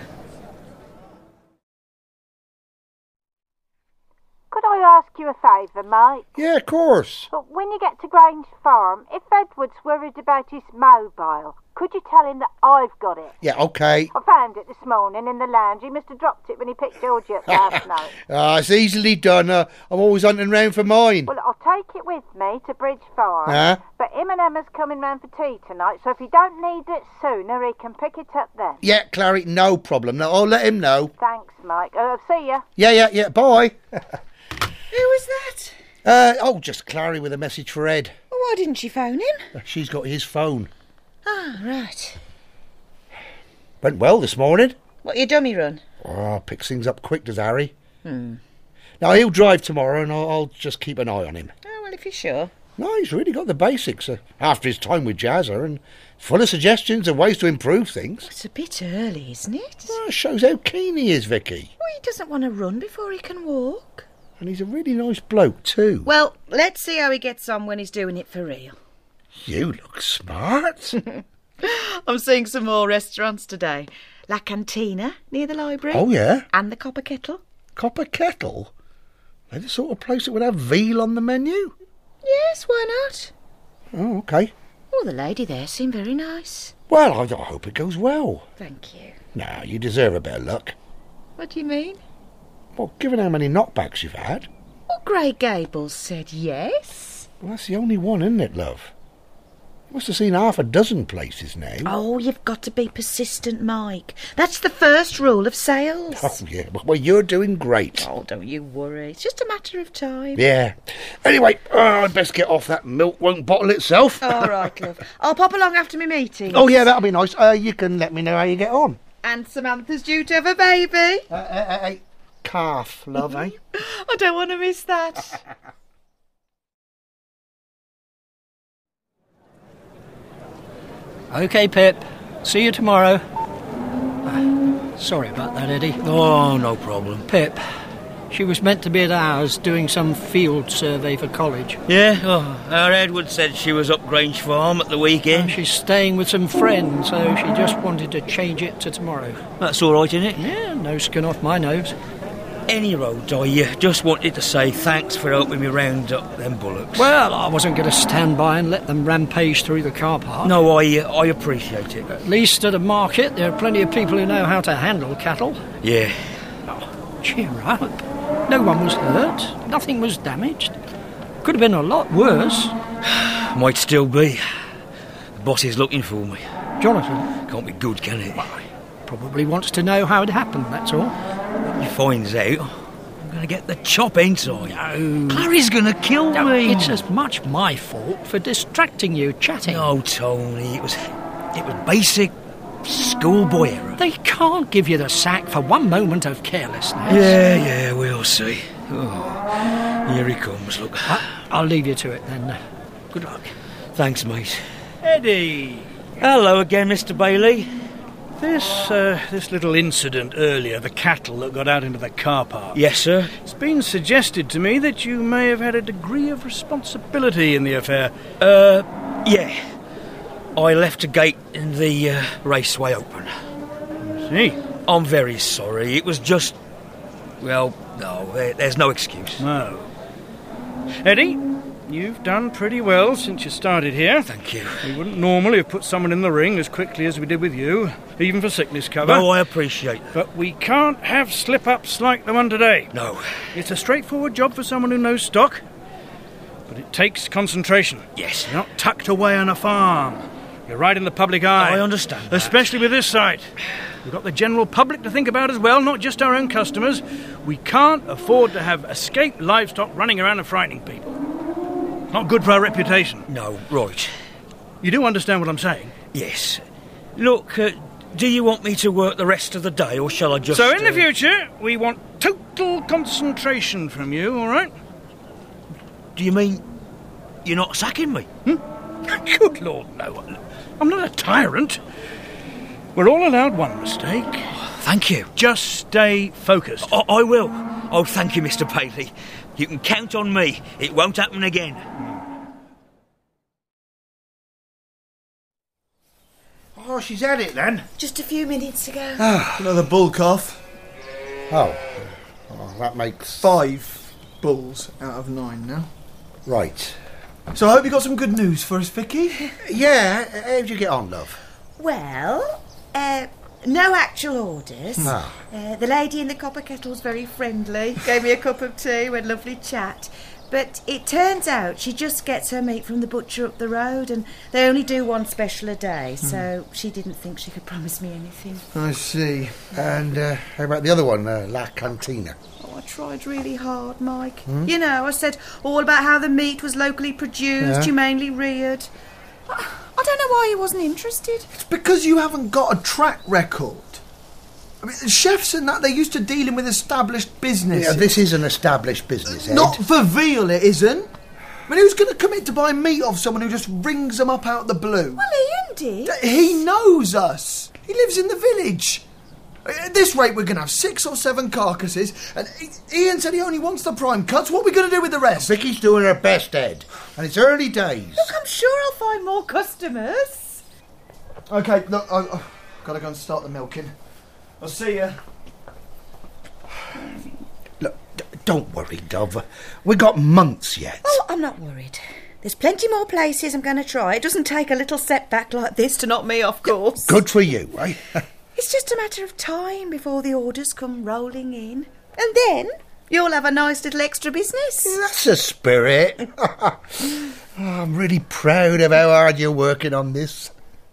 Could I ask you a favour, Mike? Yeah, of course. But when you get to Grange Farm, if Edward's worried about his mobile, could you tell him that I've got it? Yeah, OK. I found it this morning in the lounge. He must have dropped it when he picked Georgie up last night. Ah, it's easily done. Uh, I'm always hunting round for mine. Well, I'll take it with me to Bridge Farm. Huh? But him and Emma's coming round for tea tonight, so if he don't need it sooner, he can pick it up then. Yeah, Clary, no problem. No, I'll let him know. Thanks, Mike. Uh, see ya. Yeah, yeah, yeah, bye. Who was that? Uh, oh, just Clary with a message for Ed. Well, why didn't she phone him? She's got his phone. Ah, right. Went well this morning. What, your dummy run? Oh, picks things up quick, does Harry. Hmm. Now, he'll drive tomorrow and I'll, I'll just keep an eye on him. Oh, well, if you're sure. No, he's really got the basics. Uh, after his time with Jazza and full of suggestions and ways to improve things. It's a bit early, isn't it? Well, it shows how keen he is, Vicky. Well, he doesn't want to run before he can walk. And he's a really nice bloke, too. Well, let's see how he gets on when he's doing it for real. You look smart. I'm seeing some more restaurants today. La Cantina, near the library. Oh, yeah? And the Copper Kettle. Copper Kettle? They're the sort of place that would have veal on the menu? Yes, why not? Oh, OK. Oh, the lady there seemed very nice. Well, I, I hope it goes well. Thank you. Now, you deserve a bit of luck. What do you mean? Well, given how many knockbacks you've had. Well, Grey Gables said yes. Well, that's the only one, isn't it, love? You must have seen half a dozen places now. Oh, you've got to be persistent, Mike. That's the first rule of sales. Oh, yeah. Well, you're doing great. Oh, don't you worry. It's just a matter of time. Yeah. Anyway, uh, I'd best get off. That milk won't bottle itself. All right, love. I'll pop along after me meeting. Oh, yeah, that'll be nice. Uh, you can let me know how you get on. And Samantha's due to have a baby. Uh, uh, uh, uh, calf, love, eh? I don't want to miss that. OK, Pip. See you tomorrow. Ah, sorry about that, Eddie. Oh, no problem. Pip, she was meant to be at ours doing some field survey for college. Yeah, oh, our Edward said she was up Grange Farm at the weekend. And she's staying with some friends, so she just wanted to change it to tomorrow. That's all right, isn't it? Yeah, no skin off my nose. Any road, I uh, just wanted to say thanks for helping me round up them bullocks. Well, I wasn't going to stand by and let them rampage through the car park. No, I uh, I appreciate it. At least at a market, there are plenty of people who know how to handle cattle. Yeah. Oh, cheer up. No one was hurt. Nothing was damaged. Could have been a lot worse. Might still be. The boss is looking for me. Jonathan? Can't be good, can it? Well, probably wants to know how it happened, that's all. When he finds out, I'm going to get the chop inside. No. Clary's going to kill no, me. It's as much my fault for distracting you, chatting. No, Tony, it was, it was basic schoolboy error. They can't give you the sack for one moment of carelessness. Yeah, yeah, we'll see. Oh, here he comes, look. I, I'll leave you to it then. Uh, good luck. Thanks, mate. Eddie! Hello again, Mister Bailey. This, uh, this little incident earlier, the cattle that got out into the car park. Yes, sir? It's been suggested to me that you may have had a degree of responsibility in the affair. Uh, yeah. I left a gate in the uh, raceway open. I see. I'm very sorry. It was just... Well, no, there, there's no excuse. No. Eddie, you've done pretty well since you started here. Thank you. We wouldn't normally have put someone in the ring as quickly as we did with you, even for sickness cover. No, I appreciate that. But we can't have slip-ups like the one today. No. It's a straightforward job for someone who knows stock, but it takes concentration. Yes. You're not tucked away on a farm. You're right in the public eye. I understand that. Especially with this site. We've got the general public to think about as well, not just our own customers. We can't afford to have escaped livestock running around and frightening people. Not good for our reputation. No, right. You do understand what I'm saying? Yes. Look, uh, do you want me to work the rest of the day, or shall I just... So in the uh... future, we want total concentration from you, all right? Do you mean you're not sacking me? Hmm? Good Lord, no. I'm not a tyrant. We're all allowed one mistake. Oh, thank you. Just stay focused. I, I will. Oh, thank you, Mister Bailey. You can count on me. It won't happen again. Oh, she's had it then. Just a few minutes ago. Ah, another bull cough. Oh. oh, that makes... Five bulls out of nine now. Right. So I hope you got some good news for us, Vicky. Yeah, how'd you get on, love? Well, uh, no actual orders. Ah. Uh, the lady in the copper kettle's very friendly. Gave me a cup of tea, we had a lovely chat. But it turns out she just gets her meat from the butcher up the road, and they only do one special a day, so she didn't think she could promise me anything. I see. And uh, how about the other one, uh, La Cantina? Oh, I tried really hard, Mike. Hmm? You know, I said all about how the meat was locally produced, Yeah. humanely reared. I, I don't know why he wasn't interested. It's because you haven't got a track record. I mean, chefs and that, they're used to dealing with established business. Yeah, this is an established business, Ed. Not for veal, it isn't. I mean, who's going to commit to buying meat off someone who just rings them up out of the blue? Well, Ian did. He knows us. He lives in the village. At this rate, we're going to have six or seven carcasses, and Ian said he only wants the prime cuts. What are we going to do with the rest? Vicky's doing her best, Ed, and it's early days. Look, I'm sure I'll find more customers. OK, look, I, I've got to go and start the milking. I'll see you. Look, d- don't worry, Dove. We got months yet. Oh, I'm not worried. There's plenty more places I'm going to try. It doesn't take a little setback like this to knock me off course. Good for you, eh? It's just a matter of time before the orders come rolling in. And then you'll have a nice little extra business. That's a spirit. Oh, I'm really proud of how hard you're working on this.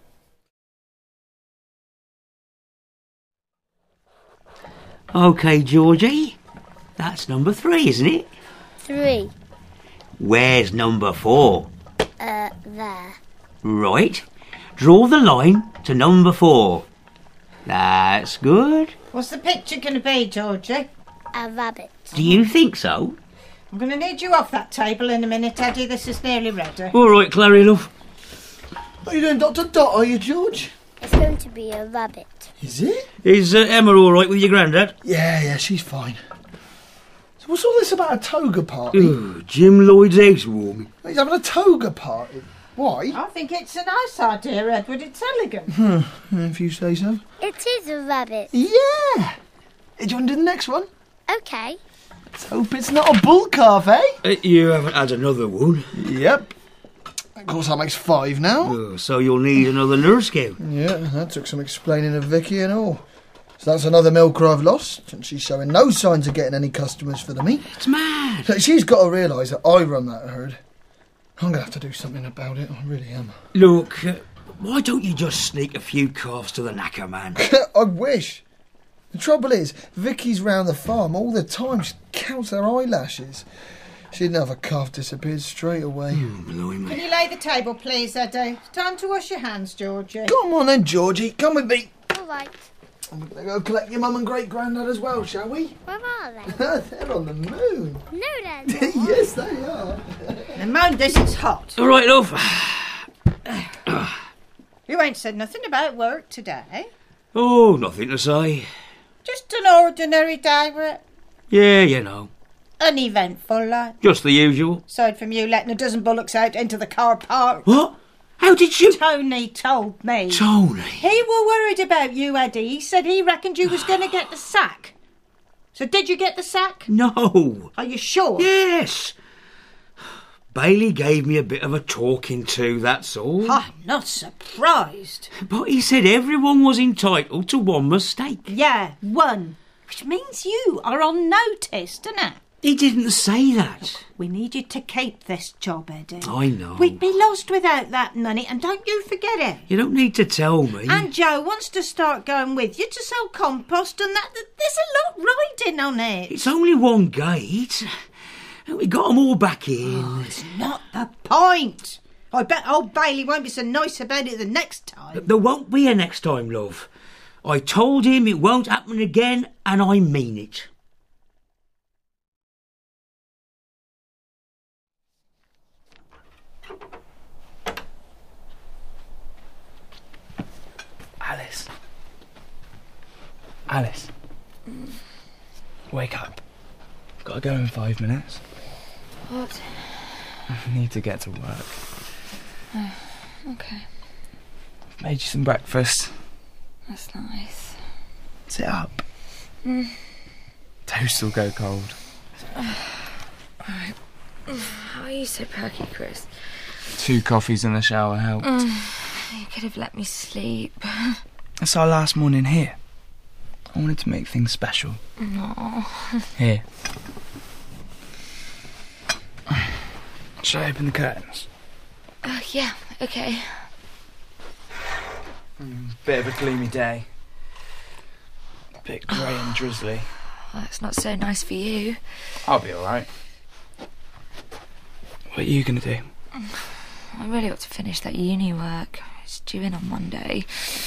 OK, Georgie. That's number three, isn't it? Three. Where's number four? Uh, there. Right. Draw the line to number four. That's good. What's the picture going to be, Georgie? A rabbit. Do you think so? I'm going to need you off that table in a minute, Eddie. This is nearly ready. All right, Clary, love. Are you doing Doctor Dot, are you, George? It's going to be a rabbit. Is it? Is uh, Emma all right with your granddad? Yeah, yeah, she's fine. So what's all this about a toga party? Ooh, Jim Lloyd's housewarming. He's having a toga party. Why? I think it's a nice idea, Edward. It's elegant. Hmm, if you say so. It is a rabbit. Yeah! Do you want to do the next one? OK. Let's hope it's not a bull calf, eh? Uh, you haven't had another one. Yep. Of course, that makes five now. Oh, so you'll need another nurse cow. Yeah, that took some explaining of Vicky and all. So that's another milker I've lost, and she's showing no signs of getting any customers for the meat. It's mad. So she's got to realise that I run that herd. I'm going to have to do something about it, I really am. Look, uh, why don't you just sneak a few calves to the knacker man? I wish. The trouble is, Vicky's round the farm all the time. She counts her eyelashes. She didn't have a cough, disappeared straight away. Can you lay the table, please, Eddie? It's time to wash your hands, Georgie. Come on then, Georgie. Come with me. All right. And we're going to go collect your mum and great-granddad as well, shall we? Where are they? They're on the moon. No, they're not. Yes, they are. Now mind this, it's hot. All right, love. You ain't said nothing about work today. Oh, nothing to say. Just an ordinary day, Brett. Yeah, you know. Uneventful, like. Just the usual. Aside from you letting a dozen bullocks out into the car park. What? How did you... Tony told me. Tony? He were worried about you, Eddie. He said he reckoned you was going to get the sack. So did you get the sack? No. Are you sure? Yes. Bailey gave me a bit of a talking to, that's all. I'm not surprised. But he said everyone was entitled to one mistake. Yeah, one. Which means you are on notice, doesn't it? He didn't say that. We need you to keep this job, Eddie. I know. We'd be lost without that money, and don't you forget it. You don't need to tell me. And Joe wants to start going with you to sell compost and that. There's a lot riding on it. It's only one gate. We got them all back in. Oh, it's not the point. I bet old Bailey won't be so nice about it the next time. There won't be a next time, love. I told him it won't happen again, and I mean it. Alice. Alice. Wake up. Gotta go in five minutes. What? I need to get to work. Oh, okay. I've made you some breakfast. That's nice. Sit up. Mm. Toast will go cold. Alright. How are you so perky, Chris? Two coffees in the shower helped. Mm. You could have let me sleep. It's our last morning here. I wanted to make things special. No. Here. Shall I open the curtains? Uh, yeah, okay. Mm, bit of a gloomy day. A bit grey and drizzly. Well, that's not so nice for you. I'll be alright. What are you going to do? I really ought to finish that uni work. It's due in on Monday.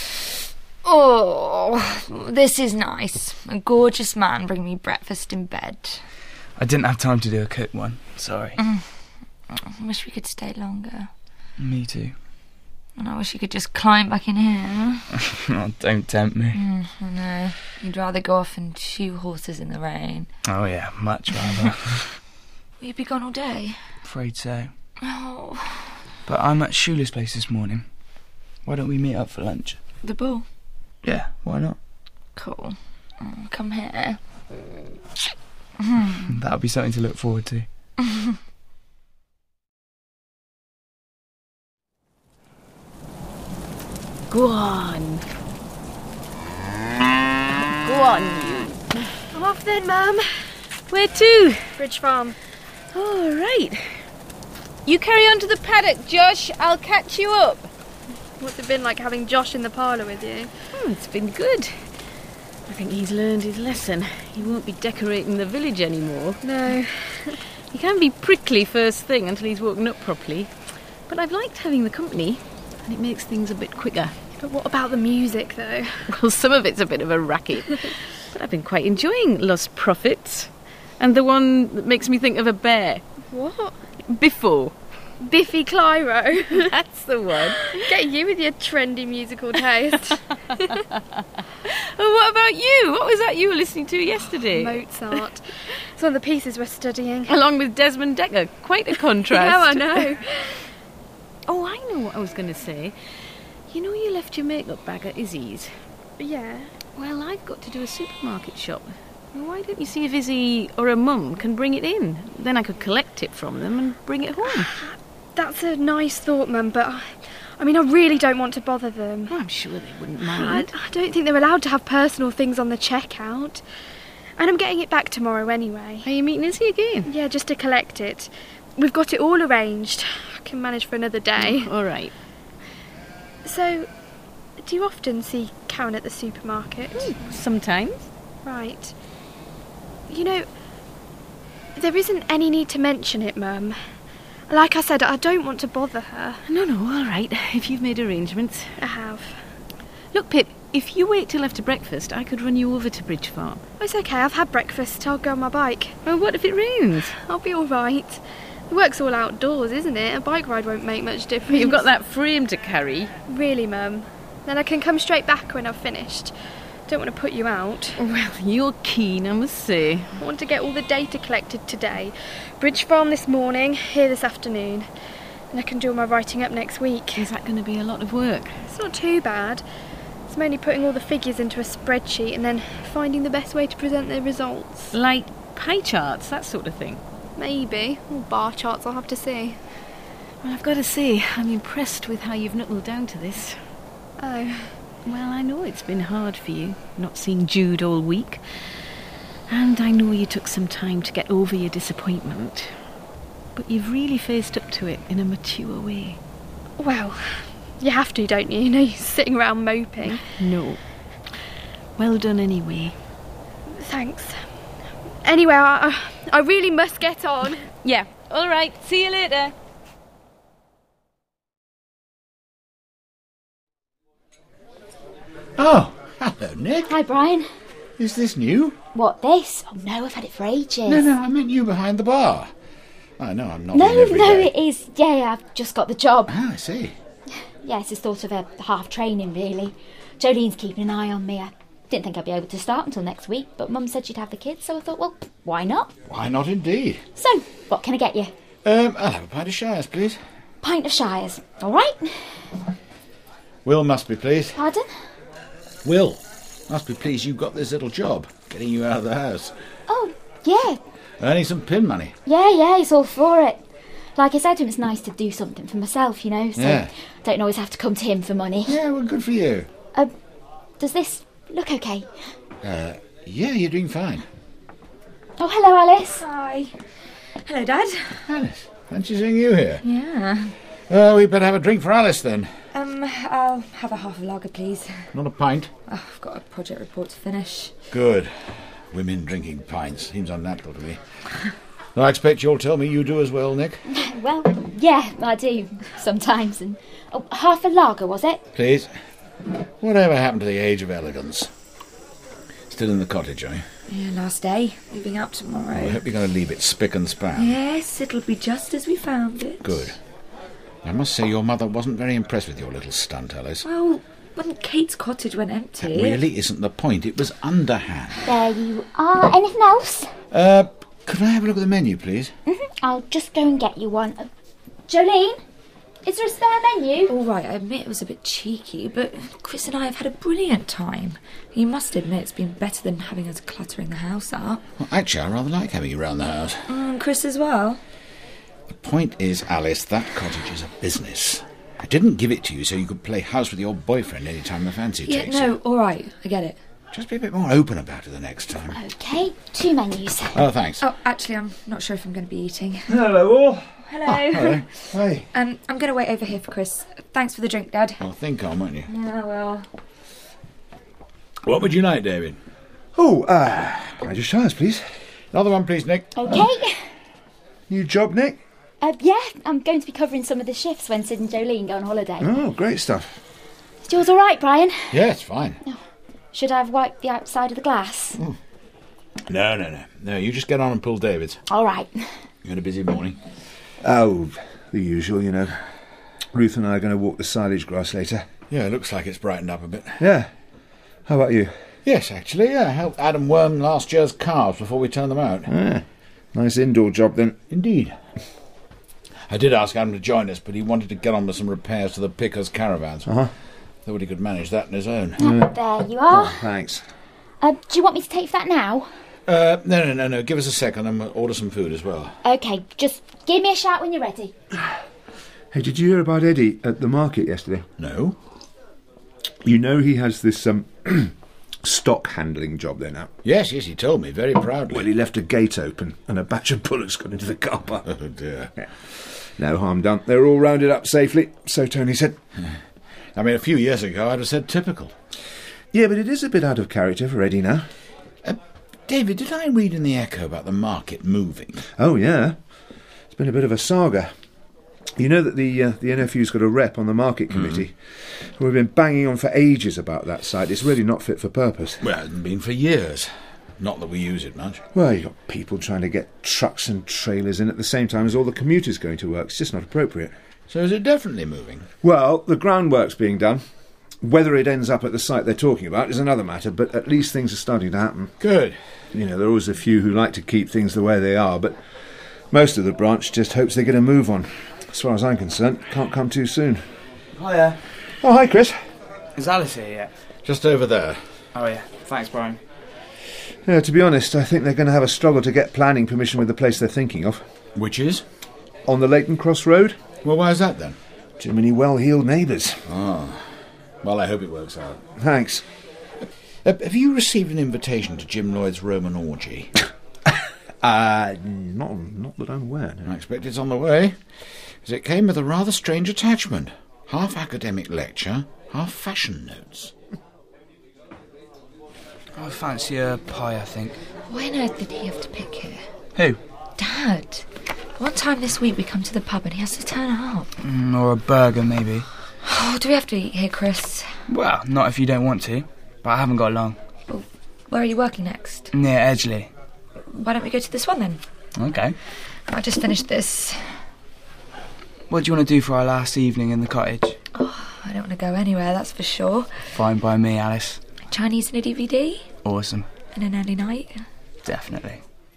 Oh, this is nice. A gorgeous man bring me breakfast in bed. I didn't have time to do a cooked one. Sorry. Mm. I wish we could stay longer. Me too. And I wish you could just climb back in here. Oh, don't tempt me. Mm, I know. You'd rather go off and shoe horses in the rain. Oh yeah, much rather. Will you be gone all day? Afraid so. Oh. But I'm at Shula's place this morning. Why don't we meet up for lunch? The ball? Yeah, why not? Cool. Oh, come here. That'll be something to look forward to. Go on. Go on, you. I'm off then, Mum. Where to? Bridge Farm. All right. You carry on to the paddock, Josh. I'll catch you up. What's it been like having Josh in the parlour with you? Oh, it's been good. I think he's learned his lesson. He won't be decorating the village anymore. No. He can be prickly first thing until he's woken up properly. But I've liked having the company, and it makes things a bit quicker. But what about the music, though? Well, some of it's a bit of a racket. But I've been quite enjoying Lost Prophets. And the one that makes me think of a bear. What? Biffo. Biffy Clyro. That's the one. Get you with your trendy musical taste. Oh, what about you? What was that you were listening to yesterday? Mozart. It's one of the pieces we're studying. Along with Desmond Dekker. Quite a contrast. Yeah, I know. Oh, I know what I was going to say. You know you left your makeup bag at Izzy's? Yeah. Well, I've got to do a supermarket shop. Well, why don't you see if Izzy or her mum can bring it in? Then I could collect it from them and bring it home. That's a nice thought, Mum, but I, I mean, I really don't want to bother them. Oh, I'm sure they wouldn't mind. I, I don't think they're allowed to have personal things on the checkout. And I'm getting it back tomorrow anyway. Are you meeting Izzy again? Yeah, just to collect it. We've got it all arranged. I can manage for another day. Oh, all right. So, do you often see Karen at the supermarket? Mm, sometimes. Right. You know, There isn't any need to mention it, Mum. Like I said, I don't want to bother her. No, no, all right, if you've made arrangements. I have. Look, Pip, if you wait till after breakfast, I could run you over to Bridge Farm. Oh, it's okay, I've had breakfast. I'll go on my bike. Well, what if it rains? I'll be all right. The work's all outdoors, isn't it? A bike ride won't make much difference. You've got that frame to carry. Really, Mum? Then I can come straight back when I've finished. Don't want to put you out. Well, you're keen, I must say. I want to get all the data collected today. Bridge Farm this morning, here this afternoon. And I can do all my writing up next week. Is that going to be a lot of work? It's not too bad. It's mainly putting all the figures into a spreadsheet and then finding the best way to present the results. Like pie charts, that sort of thing? Maybe. Or bar charts, I'll have to see. Well, I've got to say, I'm impressed with how you've knuckled down to this. Oh. Well, I know it's been hard for you, not seeing Jude all week. And I know you took some time to get over your disappointment. But you've really faced up to it in a mature way. Well, you have to, don't you? You know, you're sitting around moping. No. Well done anyway. Thanks. Anyway, I, I really must get on. Yeah, all right. See you later. Oh, hello, Nick. Hi, Brian. Is this new? What, this? Oh, no, I've had it for ages. No, no, I meant you behind the bar. I know I'm not No, in every no, day. it is. Yeah, yeah, I've just got the job. Ah, I see. Yes, it's sort of a half training, really. Jolene's keeping an eye on me. I didn't think I'd be able to start until next week, but Mum said she'd have the kids, so I thought, well, why not? Why not indeed? So, what can I get you? Um, I'll have a pint of Shires, please. Pint of Shires. All right. Will must be pleased. Pardon? Will must be pleased you got this little job, getting you out of the house. Oh, yeah. Earning some pin money. Yeah, yeah, he's all for it. Like I said to him, it's nice to do something for myself, you know, so Yeah. I don't always have to come to him for money. Yeah, well, good for you. Uh, does this look okay? Uh, yeah, you're doing fine. Oh, hello, Alice. Hi. Hello, Dad. Alice, fancy seeing you here. Yeah. Well, we better have a drink for Alice then. Um, I'll have a half a lager, please. Not a pint. Oh, I've got a project report to finish. Good. Women drinking pints seems unnatural to me. I expect you'll tell me you do as well, Nick. Well, yeah, I do, sometimes. And oh, half a lager, was it? Please. Whatever happened to the age of elegance? Still in the cottage, are you? Yeah, last day. Moving out tomorrow. I hope you're going to leave it spick and span. Yes, it'll be just as we found it. Good. I must say your mother wasn't very impressed with your little stunt, Alice. Well, when Kate's cottage went empty... That really isn't the point. It was underhand. There you are. Anything else? Uh, could I have a look at the menu, please? Mm-hmm. I'll just go and get you one. Uh, Jolene, is there a spare menu? All right, I admit it was a bit cheeky, but Chris and I have had a brilliant time. You must admit it's been better than having us cluttering the house up. Well, actually, I rather like having you round the house. Mm, Chris as well. The point is, Alice, that cottage is a business. I didn't give it to you so you could play house with your boyfriend any time the fancy Yeah, takes no, you. all right, I get it. Just be a bit more open about it the next time. Okay, two menus. Oh, thanks. Oh, actually, I'm not sure if I'm going to be eating. Hello, all. Hello. Oh, hello. Hey. Um, I'm going to wait over here for Chris. Thanks for the drink, Dad. I'll think on, won't you? Yeah, well. What would you like, David? Oh, uh, pint of Shires, please. Another one, please, Nick. Okay. New job, Nick? Uh, yeah, I'm going to be covering some of the shifts when Sid and Jolene go on holiday. Oh, great stuff. Is yours all right, Brian? Yeah, it's fine. Oh, should I have wiped the outside of the glass? Mm. No, no, no. No, you just get on and pull David's. All right. You had a busy morning? Oh, the usual, you know. Ruth and I are going to walk the silage grass later. Yeah, it looks like it's brightened up a bit. Yeah. How about you? Yes, actually, yeah. I helped Adam worm last year's calves before we turned them out. Ah, nice indoor job then. Indeed. I did ask Adam to join us, but he wanted to get on with some repairs to the pickers' caravans. Uh-huh. Thought he could manage that on his own. Oh, there you are. Oh, thanks. Uh, do you want me to take that now? Uh, no, no, no, no. Give us a second and we'll order some food as well. Okay, just give me a shout when you're ready. Hey, did you hear about Eddie at the market yesterday? No. You know he has this um, stock handling job there now? Yes, yes, he told me, very proudly. Well, he left a gate open and a batch of bullocks got into the car park. Oh, dear. Yeah. No harm done. They're all rounded up safely, so Tony said. I mean, a few years ago I'd have said typical. Yeah, but it is a bit out of character for Eddie now. Uh, David, did I read in the Echo about the market moving? Oh, yeah. It's been a bit of a saga. You know that the uh, the N F U's got a rep on the market committee. Mm. We've been banging on for ages about that site. It's really not fit for purpose. Well, it hasn't been for years. Not that we use it much. Well, you've got people trying to get trucks and trailers in at the same time as all the commuters going to work. It's just not appropriate. So is it definitely moving? Well, the groundwork's being done. Whether it ends up at the site they're talking about is another matter, but at least things are starting to happen. Good. You know, there are always a few who like to keep things the way they are, but most of the branch just hopes they get a move on. As far as I'm concerned, can't come too soon. Hiya. Oh, hi, Chris. Is Alice here yet? Just over there. Oh, yeah. Thanks, Brian. Yeah, to be honest, I think they're going to have a struggle to get planning permission with the place they're thinking of. Which is? On the Leighton Cross Road. Well, why is that then? Too many well-heeled neighbours. Oh. Well, I hope it works out. Thanks. Uh, have you received an invitation to Jim Lloyd's Roman orgy? uh, not, not that I'm aware. No. I expect it's on the way, as it came with a rather strange attachment. Half academic lecture, half fashion notes. I fancy a pie, I think. Why on earth did he have to pick here? Who? Dad. One time this week we come to the pub and he has to turn up. Mm, or a burger, maybe. Oh, do we have to eat here, Chris? Well, not if you don't want to. But I haven't got long. Well, where are you working next? Near Edgeley. Why don't we go to this one then? Okay. I just finished this. What do you want to do for our last evening in the cottage? Oh, I don't want to go anywhere, that's for sure. Fine by me, Alice. Chinese and a D V D? Awesome. And an early night? Definitely.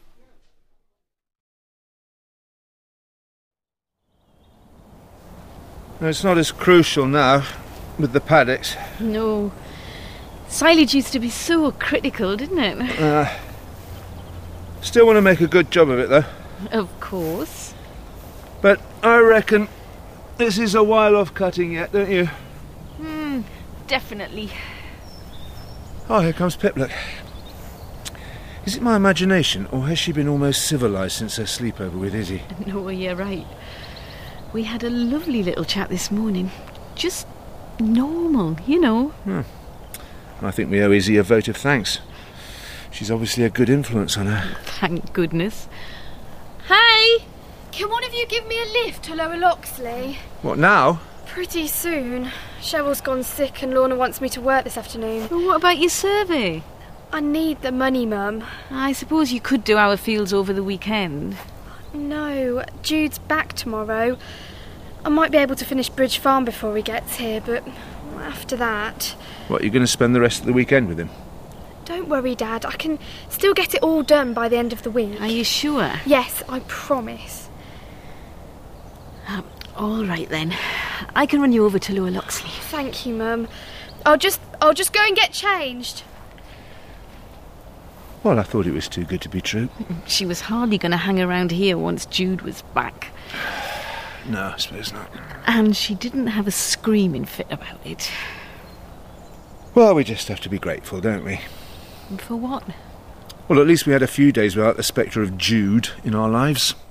It's not as crucial now with the paddocks. No. Silage used to be so critical, didn't it? Uh, still want to make a good job of it, though. Of course. But I reckon this is a while off cutting yet, don't you? Hmm, definitely. Oh, here comes Pip, look. Is it my imagination, or has she been almost civilised since her sleepover with Izzy? No, you're right. We had a lovely little chat this morning. Just normal, you know. Hmm. I think we owe Izzy a vote of thanks. She's obviously a good influence on her. Thank goodness. Hey! Can one of you give me a lift to Lower Loxley? What, now? Pretty soon. Cheryl's gone sick and Lorna wants me to work this afternoon. Well, what about your survey? I need the money, Mum. I suppose you could do our fields over the weekend. No, Jude's back tomorrow. I might be able to finish Bridge Farm before he gets here, but after that... What, you're going to spend the rest of the weekend with him? Don't worry, Dad. I can still get it all done by the end of the week. Are you sure? Yes, I promise. Um, all right, then. I can run you over to Lower Loxley. Thank you, Mum. I'll just, I'll just go and get changed. Well, I thought it was too good to be true. She was hardly going to hang around here once Jude was back. No, I suppose not. And she didn't have a screaming fit about it. Well, we just have to be grateful, don't we? And for what? Well, at least we had a few days without the spectre of Jude in our lives.